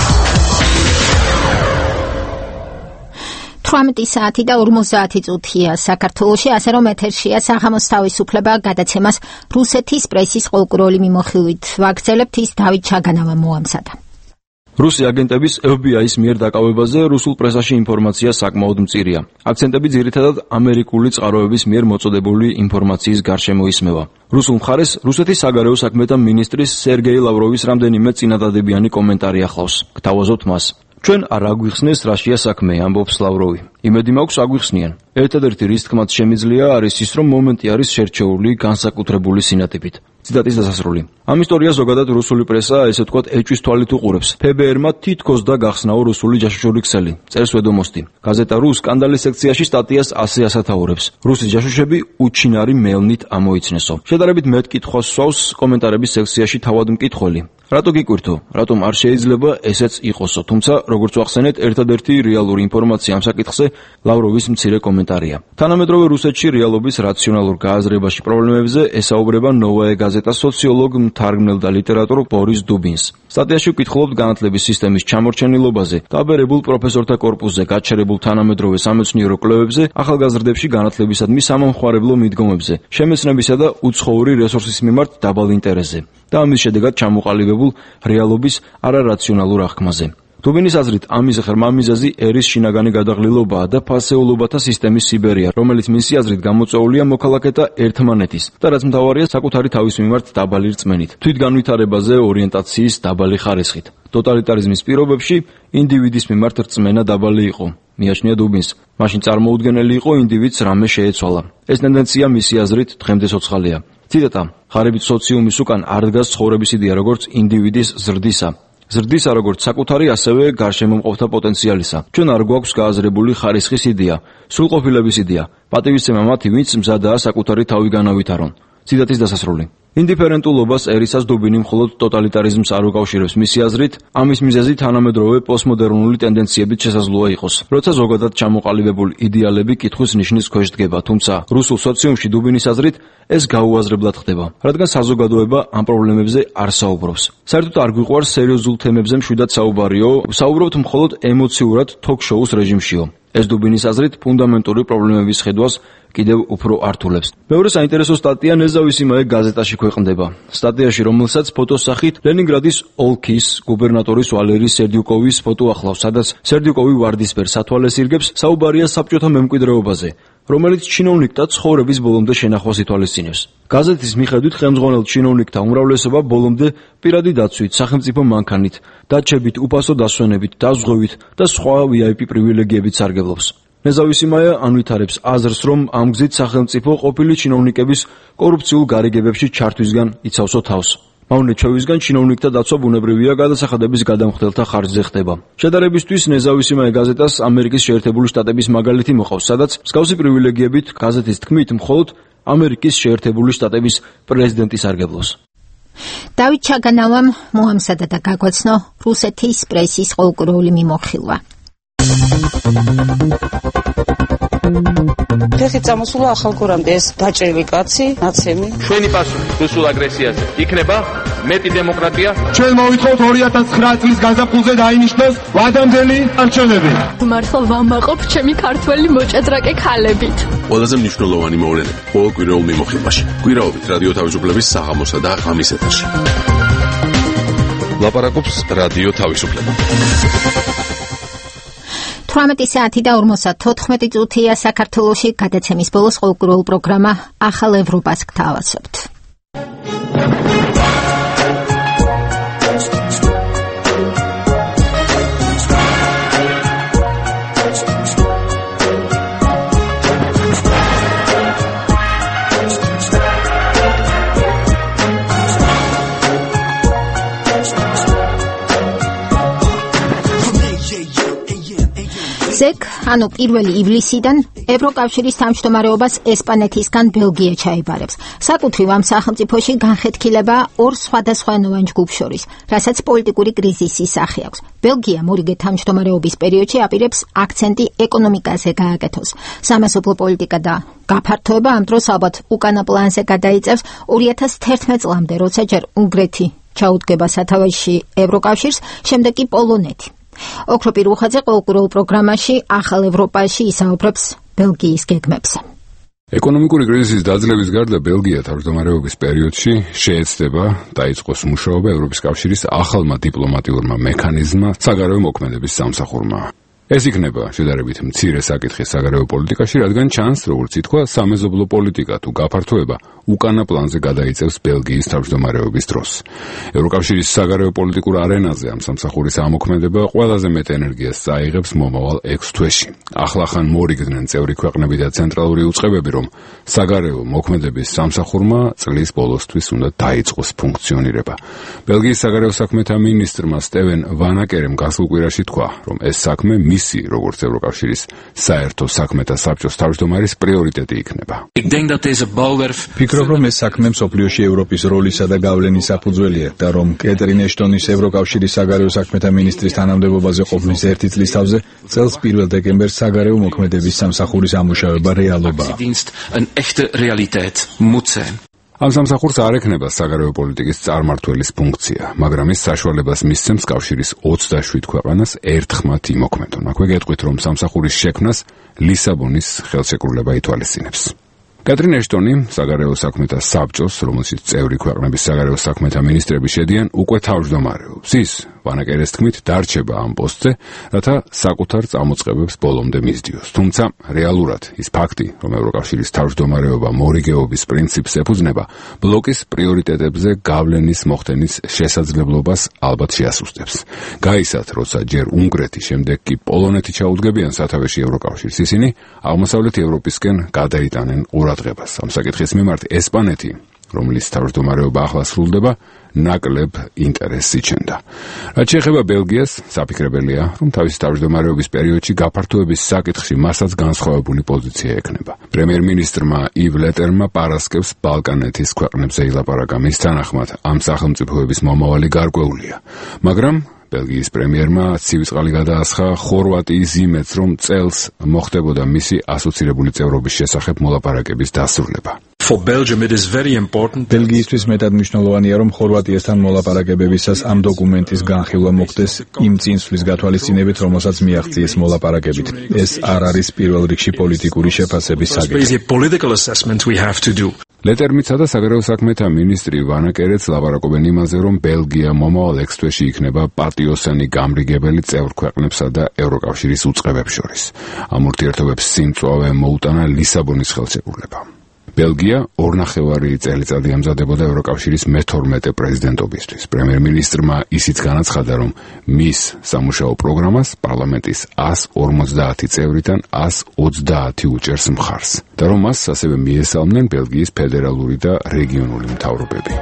თვრამეტი საათი და ორმოცდაათი წუთია საქართველოში, ასე რომ ეთერშია საღამოს თავისუფლება გადაცემას რუსეთის პრესის ყოლკურული მიმოხილვით. ვაგრძელებთ ის დავით ჩაგანავამ მოამზადა. რუსი აგენტების ეფ ბი აის მიერ დაკავებაზე რუსულ პრესაში ინფორმაცია საკმაოდ მწირია. აქცენტები ძირითადად ამერიკული წყაროების მიერ მოწოდებული ინფორმაციის გარშემო ისმევა. რუსულ მხარეს რუსეთის საგარეო საქმეთა მინისტრის სერგეი ლავროვის რამდენიმე წინადადებიანი კომენტარი ახლავს. გთავაზობთ მას. ჩვენ არ აგვიხსნეს რაშია საქმე, ამბობს ლავროვი. იმედი მაქვს აგვიხსნიან. ერთადერთი რის თქმაც შემიძლია არის ის, რომ მომენტი არის შერჩეული განსაკუთრებული სინათებით. ციტატის დასასრული. ამ ისტორიას ზოგადად რუსული პრესა, ესე ვთქვათ, ეჭვის თვალით უყურებს. ფე ბე ერმა თითქოს და გახსნაო რუსული ჯაშუშური ქსელი. წერს ვედომოსტი. გაზეტა რუს სკანდალის სექციაში სტატიას ასე ასათაურებს. რუსის ჯაშუშები უჩინარი მეელნით ამოიცნესო. შედარებით მეტ კითხვას სვავს კომენტარების სექციაში თავად მკითხველი. რატო გიკვირთო? რატომ არ შეიძლება ესეც იყოსო? თუმცა, როგორც ვახსენეთ, ერთადერთი რეალური ინფორმაცია ამ საკითხზე ლავროვის მცირე კომენტარია. თანამედროვე რუსეთში რეალობის რაციონალურ გააზრებაში პრობლემებზე ესაუბრება ნოვაე გაზეტას სოციოლოგ, მთარგმნელ და ლიტერატორ ბორის დუბინს. სტატიაში ვკითხულობთ განათლების სისტემის ჩამორჩენილობაზე, დაბერებულ პროფესორთა კორპუსზე, გაჩერებულ თანამედროვე სამეცნიერო კვლევებზე, ახალგაზრდებში განათლებისადმი სამომხმარებლო მიდგომებზე, შემეცნებისა და უცხოური რესურსის მიმართ დაბალ ინტერესზე და ამის შედეგად ჩამოყალიბებულ რეალობის არარაციონალურ აღქმაზე. დუბინის აზრით, ამის ღრმა მიზეზი ერის შინაგანი გადაღლილობაა და ფასეულობათა სისტემის სიბერია, რომელიც მისი აზრით გამოწვეულია მოქალაქეთა ერთმანეთის და რაც მთავარია საკუთარი თავის მიმართ დაბალი რწმენით, თვითგანვითარებაზე ორიენტაციის დაბალი ხარისხით. ტოტალიტარიზმის პირობებში ინდივიდის მიმართ რწმენა დაბალი იყო, მიაჩნია დუბინს. მაშინ წარმოუდგენელი იყო ინდივიდს რამე შეეცვალა. ეს ტენდენცია მისი აზრით დღემდე ცოცხალია. ციტატა: ღარიბით სოციუმის უკან არ დგას ცხოვრების იდეა როგორც ინდივიდის ზრდისა. ზრდისა როგორც საკუთარი, ასევე გარშემომყოფთა პოტენციალისა. ჩვენ არ გვაქვს გააზრებული ხარისხის იდეა, სრულყოფილების იდეა. პატივისცემა მათი, ვინც მზადაა საკუთარი თავი განავითარონ. ციტატის დასასრული. ინდიფერენტულობას ერისას დუბინი მხოლოდ ტოტალიტარიზმს არ უკავშირებს. მისი აზრით, ამის მიზეზი თანამედროვე პოსტმოდერნული ტენდენციებით შესაძლოა იყოს, როცა ზოგადად ჩამოყალიბებული იდეალები კითხვის ნიშნის ქვეშ დგება. თუმცა რუსულ სოციუმში დუბინის აზრით ეს გაუაზრებლად ხდება, რადგან საზოგადოება ამ პრობლემებზე არ საუბრობს. საერთოდ არ გვიყვარს სერიოზულ თემებზე მშვიდად საუბარიო, საუბრობთ მხოლოდ ემოციურად თოქ-შოუს რეჟიმშიო. ეს დუბინის აზრით ფუნდამენტური პრობლემების ხედვას კიდევ უფრო ართულებს. მეორე საინტერესო სტატია ნეზავისიმაე გაზეტაში ქვეყნდება. სტატიაში, რომელსაც ფოტოსახით ლენინგრადის ოლქის გუბერნატორის ვალერი სერდიუკოვის ფოტო ახლავს, სადაც სერდიუკოვი ვარდისფერ სათვალეს ირგებს, საუბარია საბჭოთა მემკვიდრეობაზე, რომელიც ჩინოვნიკთა ცხოვრების ბოლომდე შენახვას ითვალისწინებს. გაზეთის მიხედვით ხელმძღვანელ ჩინოვნიკთა უმრავლესობა ბოლომდე პირადი დაცვით, სახელმწიფო მანქანით, დაჩებით, უფასო დასვენებით, დაზღვევით და სხვა ვი აი პი პრივილეგიებით სარგებლობს. ნეზავისიმაე ანვითარებს აზრს, რომ ამ გზით სახელმწიფო ყოფილი ჩინოვნიკების კორუფციულ გარიგებებში ჩართვისგან იცავსო თავს. მავნე-ჩვევისგან ჩინოვნიკთა დაცვა ბუნებრივია გადასახადების გადამხდელთა ხარჯზე ხდება. შედარებისთვის ნეზავისიმაე გაზეტას ამერიკის შეერთებული შტატების მაგალითი მოყავს, სადაც მსგავსი პრივილეგიებით გაზეთის თქმით მხოლოდ ამერიკის შეერთებული შტატების პრეზიდენტი სარგებლობს. დავით ჩაგანავამ მოამზადა და გაგვაცნო რუსეთის პრესის ყოლკურული მიმოხილვა. ფეხი წამოსულა ახალგორამდე ეს დაჭრილი კაცი, ნაცემი. ჩვენი პასუხი რუსულ აგრესიაზე იქნება მეტი დემოკრატია. ჩვენ მოვითხოვთ ორი ათას ცხრა წლის გაზაფხულზე დაინიშნოს ვადამდელი არჩევნები. მართლა ვამაყობ ჩემი ქართველი მოჭადრაკე ქალებით. ყველაზე მნიშვნელოვანი მოვლენები ყოველ კვირაულ მიმოხილვაში. კვირაობით რადიო თავისუფლების საღამოსა და ღამის ეთერში. ლაპარაკობს რადიო თავისუფლება. თვრამეტი საათი და ორმოცდათოთხმეტი წუთია საქართველოში გადაცემის ბოლოს ყოველკვირეულ პროგრამა ახალ ევროპას გთავაზობთ. ზეგ, ანუ პირველი ივლისიდან ევროკავშირის თავმჯდომარეობას ესპანეთისგან ბელგია ჩაიბარებს. საკუთრივ ამ სახელმწიფოში განხეთქილება ორ სხვადასხვანოვან ჯგუფს შორის, რასაც პოლიტიკური კრიზისის სახე აქვს. ბელგია მორიგე თავმჯდომარეობის პერიოდში აპირებს აქცენტი ეკონომიკაზე გააკეთოს. სამეზობლო პოლიტიკა და გაფართოება ამ დროს ალბათ უკანა პლანზე გადაიწევს ორი ათას თერთმეტ წლამდე, როცა ჯერ უნგრეთი ჩაუდგება სათავეში ევროკავშირს, შემდეგ კი პოლონეთი. ოქროპირ უხაძე ყოველკვირეულ პროგრამაში ახალ ევროპაში ისაუბრებს ბელგიის გეგმებზე. ეკონომიკური კრიზისის დაძლევის გარდა ბელგია თავმჯდომარეობის პერიოდში შეეცდება დაიწყოს მუშაობა ევროპის კავშირის ახალმა დიპლომატიურმა მექანიზმმა საგარეო მოქმედების სამსახურმა. ეს იქნება შედარებით მცირე საკითხი საგარეო პოლიტიკაში, რადგან ჩანს, როგორც ითქვა, სამეზობლო პოლიტიკა თუ გაფართოება უკანა პლანზე გადაიწევს ბელგიის თავმჯდომარეობის დროს. ევროკავშირის საგარეო პოლიტიკურ არენაზე ამ სამსახურის ამოქმედება ყველაზე მეტ ენერგიას წაიღებს მომავალ ექვს თვეში. ახლახან მორიგდნენ წევრი ქვეყნები და ცენტრალური უწყებები, რომ საგარეო მოქმედების სამსახურმა წლის ბოლოსთვის უნდა დაიწყოს ფუნქციონირება. ბელგიის საგარეო საქმეთა მინისტრმა სტევენ ვანაკერემ გასულ კვირაში თქვა, რომ ეს საქმე როგორც ევროკავშირის საერთო საქმეთა საბჭოს თავმჯდომარის პრიორიტეტი იქნება. ფიქრობ, რომ ეს საქმე მსოფლიოში ევროპის როლისა და გავლენის საფუძველია და რომ კეტრინ ეშტონის ევროკავშირის საგარეო საქმეთა მინისტრის თანამდებობაზე ყოფნის ერთი წლის თავზე წელს პირველ დეკემბერს საგარეო მოქმედების სამსახურის ამუშავება რეალობაა. ამ სამსახურს არ ექნება საგარეო პოლიტიკის წარმმართველის ფუნქცია, მაგრამ ის საშუალებას მისცემს კავშირის ოცდაშვიდ ქვეყანას ერთხმად იმოქმედონ. აქვე გეტყვით, რომ სამსახურის შექმნას ლისაბონის ხელშეკრულება ითვალისწინებს. კეტრინ ეშტონი საგარეო საქმეთა საბჭოს, რომელშიც წევრი ქვეყნების საგარეო საქმეთა მინისტრები შედიან, უკვე თავმჯდომარეობს. ის ვანაკერეს თქმით დარჩება ამ პოსტზე, რათა საკუთარ წამოწყებებს ბოლომდე მისდიოს. თუმცა რეალურად ის ფაქტი, რომ ევროკავშირის თავმჯდომარეობა მორიგეობის პრინციპს ეფუძნება, ბლოკის პრიორიტეტებზე გავლენის მოხდენის შესაძლებლობას ალბათ შეასუსტებს. გაისად, როცა ჯერ უნგრეთი, შემდეგ კი პოლონეთი ჩაუდგებიან სათავეში ევროკავშირს, ისინი აღმოსავლეთ ევროპისკენ გადაიტანენ ყურადღებას. ამ საკითხის მიმართ ესპანეთი, რომლის თავმჯდომარეობა ახლა სრულდება, ნაკლებ ინტერესს იჩენდა. რაც შეეხება ბელგიას, საფიქრებელია, რომ თავისი თავმჯდომარეობის პერიოდში გაფართოების საკითხში მასაც განსხვავებული პოზიცია ექნება. პრემიერ-მინისტრმა ივ ლეტერმა პარასკევს ბალკანეთის ქვეყნებზე ილაპარაკა. მის თანახმად, ამ სახელმწიფოების მომავალი გარკვეულია. მაგრამ ბელგიის პრემიერმა ცივიწყალი გადაასხა ხორვატიის იმედს, რომ წელს მოხდებოდა მისი ასოცირებული წევრობის შესახებ მოლაპარაკების დასრულება. ბელგიისთვის მეტად მნიშვნელოვანია, რომ ხორვატიასთან მოლაპარაკებებისას ამ დოკუმენტის განხილვა მოხდეს იმ წინსვლის გათვალისწინებით, რომელსაც მიაღწიეს მოლაპარაკებით. ეს არ არის პირველ რიგში პოლიტიკური შეფასების საკითხი. ლეტერმიცა და საგარეო საქმეთა მინისტრი ვანაკერეც ლაპარაკობენ იმაზე, რომ ბელგია მომავალ ექვს თვეში იქნება პატიოსანი გამრიგებელი წევრ ქვეყნებსა და ევროკავშირის უწყებებს შორის. ამ ურთიერთობებს სიმწვავე მოუტანა ლისაბონის ხელშეკრულება. ბელგია ორნახევარი წელიწადი ამზადებოდა ევროკავშირის მეთორმეტე პრეზიდენტობისთვის. პრემიერ-მინისტრმა ისიც განაცხადა, რომ მის სამუშაო პროგრამას პარლამენტის ასი ორმოცდაათი წევრიდან ასი ოცდაათი უჭერს მხარს და რომ მას ასევე მიესალმნენ ბელგიის ფედერალური და რეგიონული მთავრობები.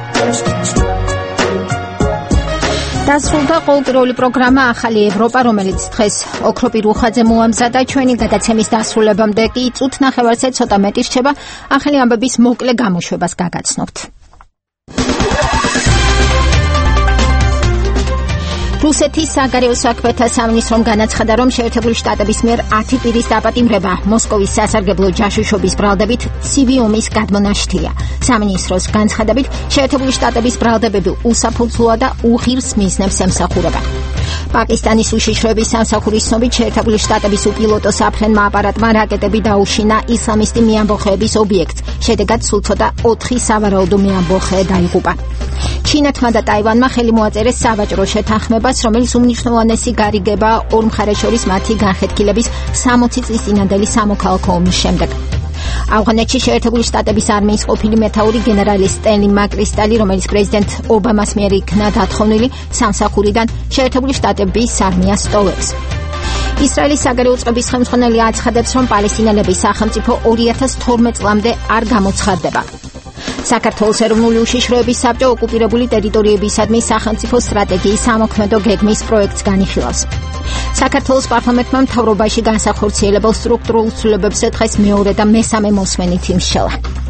დასრულდა ყოველკვირეული პროგრამა ახალი ევროპა, რომელიც დღეს ოქროპირ უხაძე მოამზადა. ჩვენი გადაცემის დასრულებამდე კი წუთ ნახევარზე ცოტა მეტი რჩება, ახალი ამბების მოკლე გამოშვებას გაგაცნობთ. რუსეთის საგარეო საქმეთა სამინისტრომ განაცხადა, რომ შეერთებული შტატების მიერ ათი პირის დაპატიმრება მოსკოვის სასარგებლო ჯაშუშობის ბრალდებით ცივი ომის გადმონაშთია. სამინისტროს განცხადებით, შეერთებული შტატების ბრალდებები უსაფუძვლოა და უღირს მიზნებს ემსახურება. პაკისტანის უშიშროების სამსახურის ცნობით, შეერთებული შტატების უპილოტო საფრენმა აპარატმა რაკეტები დაუშინა ისლამისტი მეამბოხეების ობიექტს. შედეგად სულ ცოტა ოთხი სავარაუდო მეამბოხე დაიღუპა. ჩინეთმა და ტაივანმა ხელი მოაწერეს სავაჭრო შეთანხმებას, რომელიც უმნიშვნელოვანესი გარიგება ორ მხარეს შორის მათი განხეთქილების სამოცი წლის წინანდელი სამოქალაქო ომის შემდეგ. ავღანეთში შეერთებული შტატების არმიის ყოფილი მეთაური გენერალი სტენლი მაკრისტალი, რომელიც პრეზიდენტ ობამას მიერ იქნა დათხოვნილი, სამსახურიდან შეერთებული შტატების არმიას ტოვებს. ისრაელის საგარეო წყობის ხელმძღვანელი აცხადებს, რომ პალესტინელების სახელმწიფო ორი ათას თორმეტ წლამდე არ გამოცხადდება. საქართველოს ეროვნული უშიშროების საბჭო ოკუპირებული ტერიტორიებისადმი სახელმწიფო სტრატეგიის სამოქმედო გეგმის პროექტს განიხილავს. საქართველოს პარლამენტმა მთავრობაში განსახორციელებელ სტრუქტურულ ცვლილებებზე დღეს მეორე და მესამე მოსმენით იმსჯელა.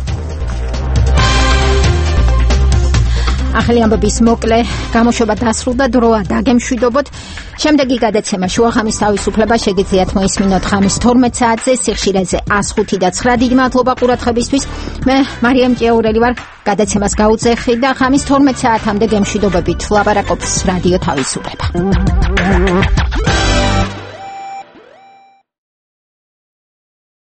ახალი ამბების მოკლე გამოშვება დასრულდა, დროა დაგემშვიდობოთ. შემდეგი გადაცემა შუაღამის თავისუფლება შეგიძლიათ მოისმინოთ ღამის თორმეტ საათზე, სიხშირეზე ას ხუთი და ცხრა. დიდი მადლობა ყურადღებისთვის. მე მარიამ ჭიაურელი ვარ. გადაცემას გაუძეხით და ღამის თორმეტ საათამდე გემშვიდობებით ლაპარაკობს რადიო თავისუფლება.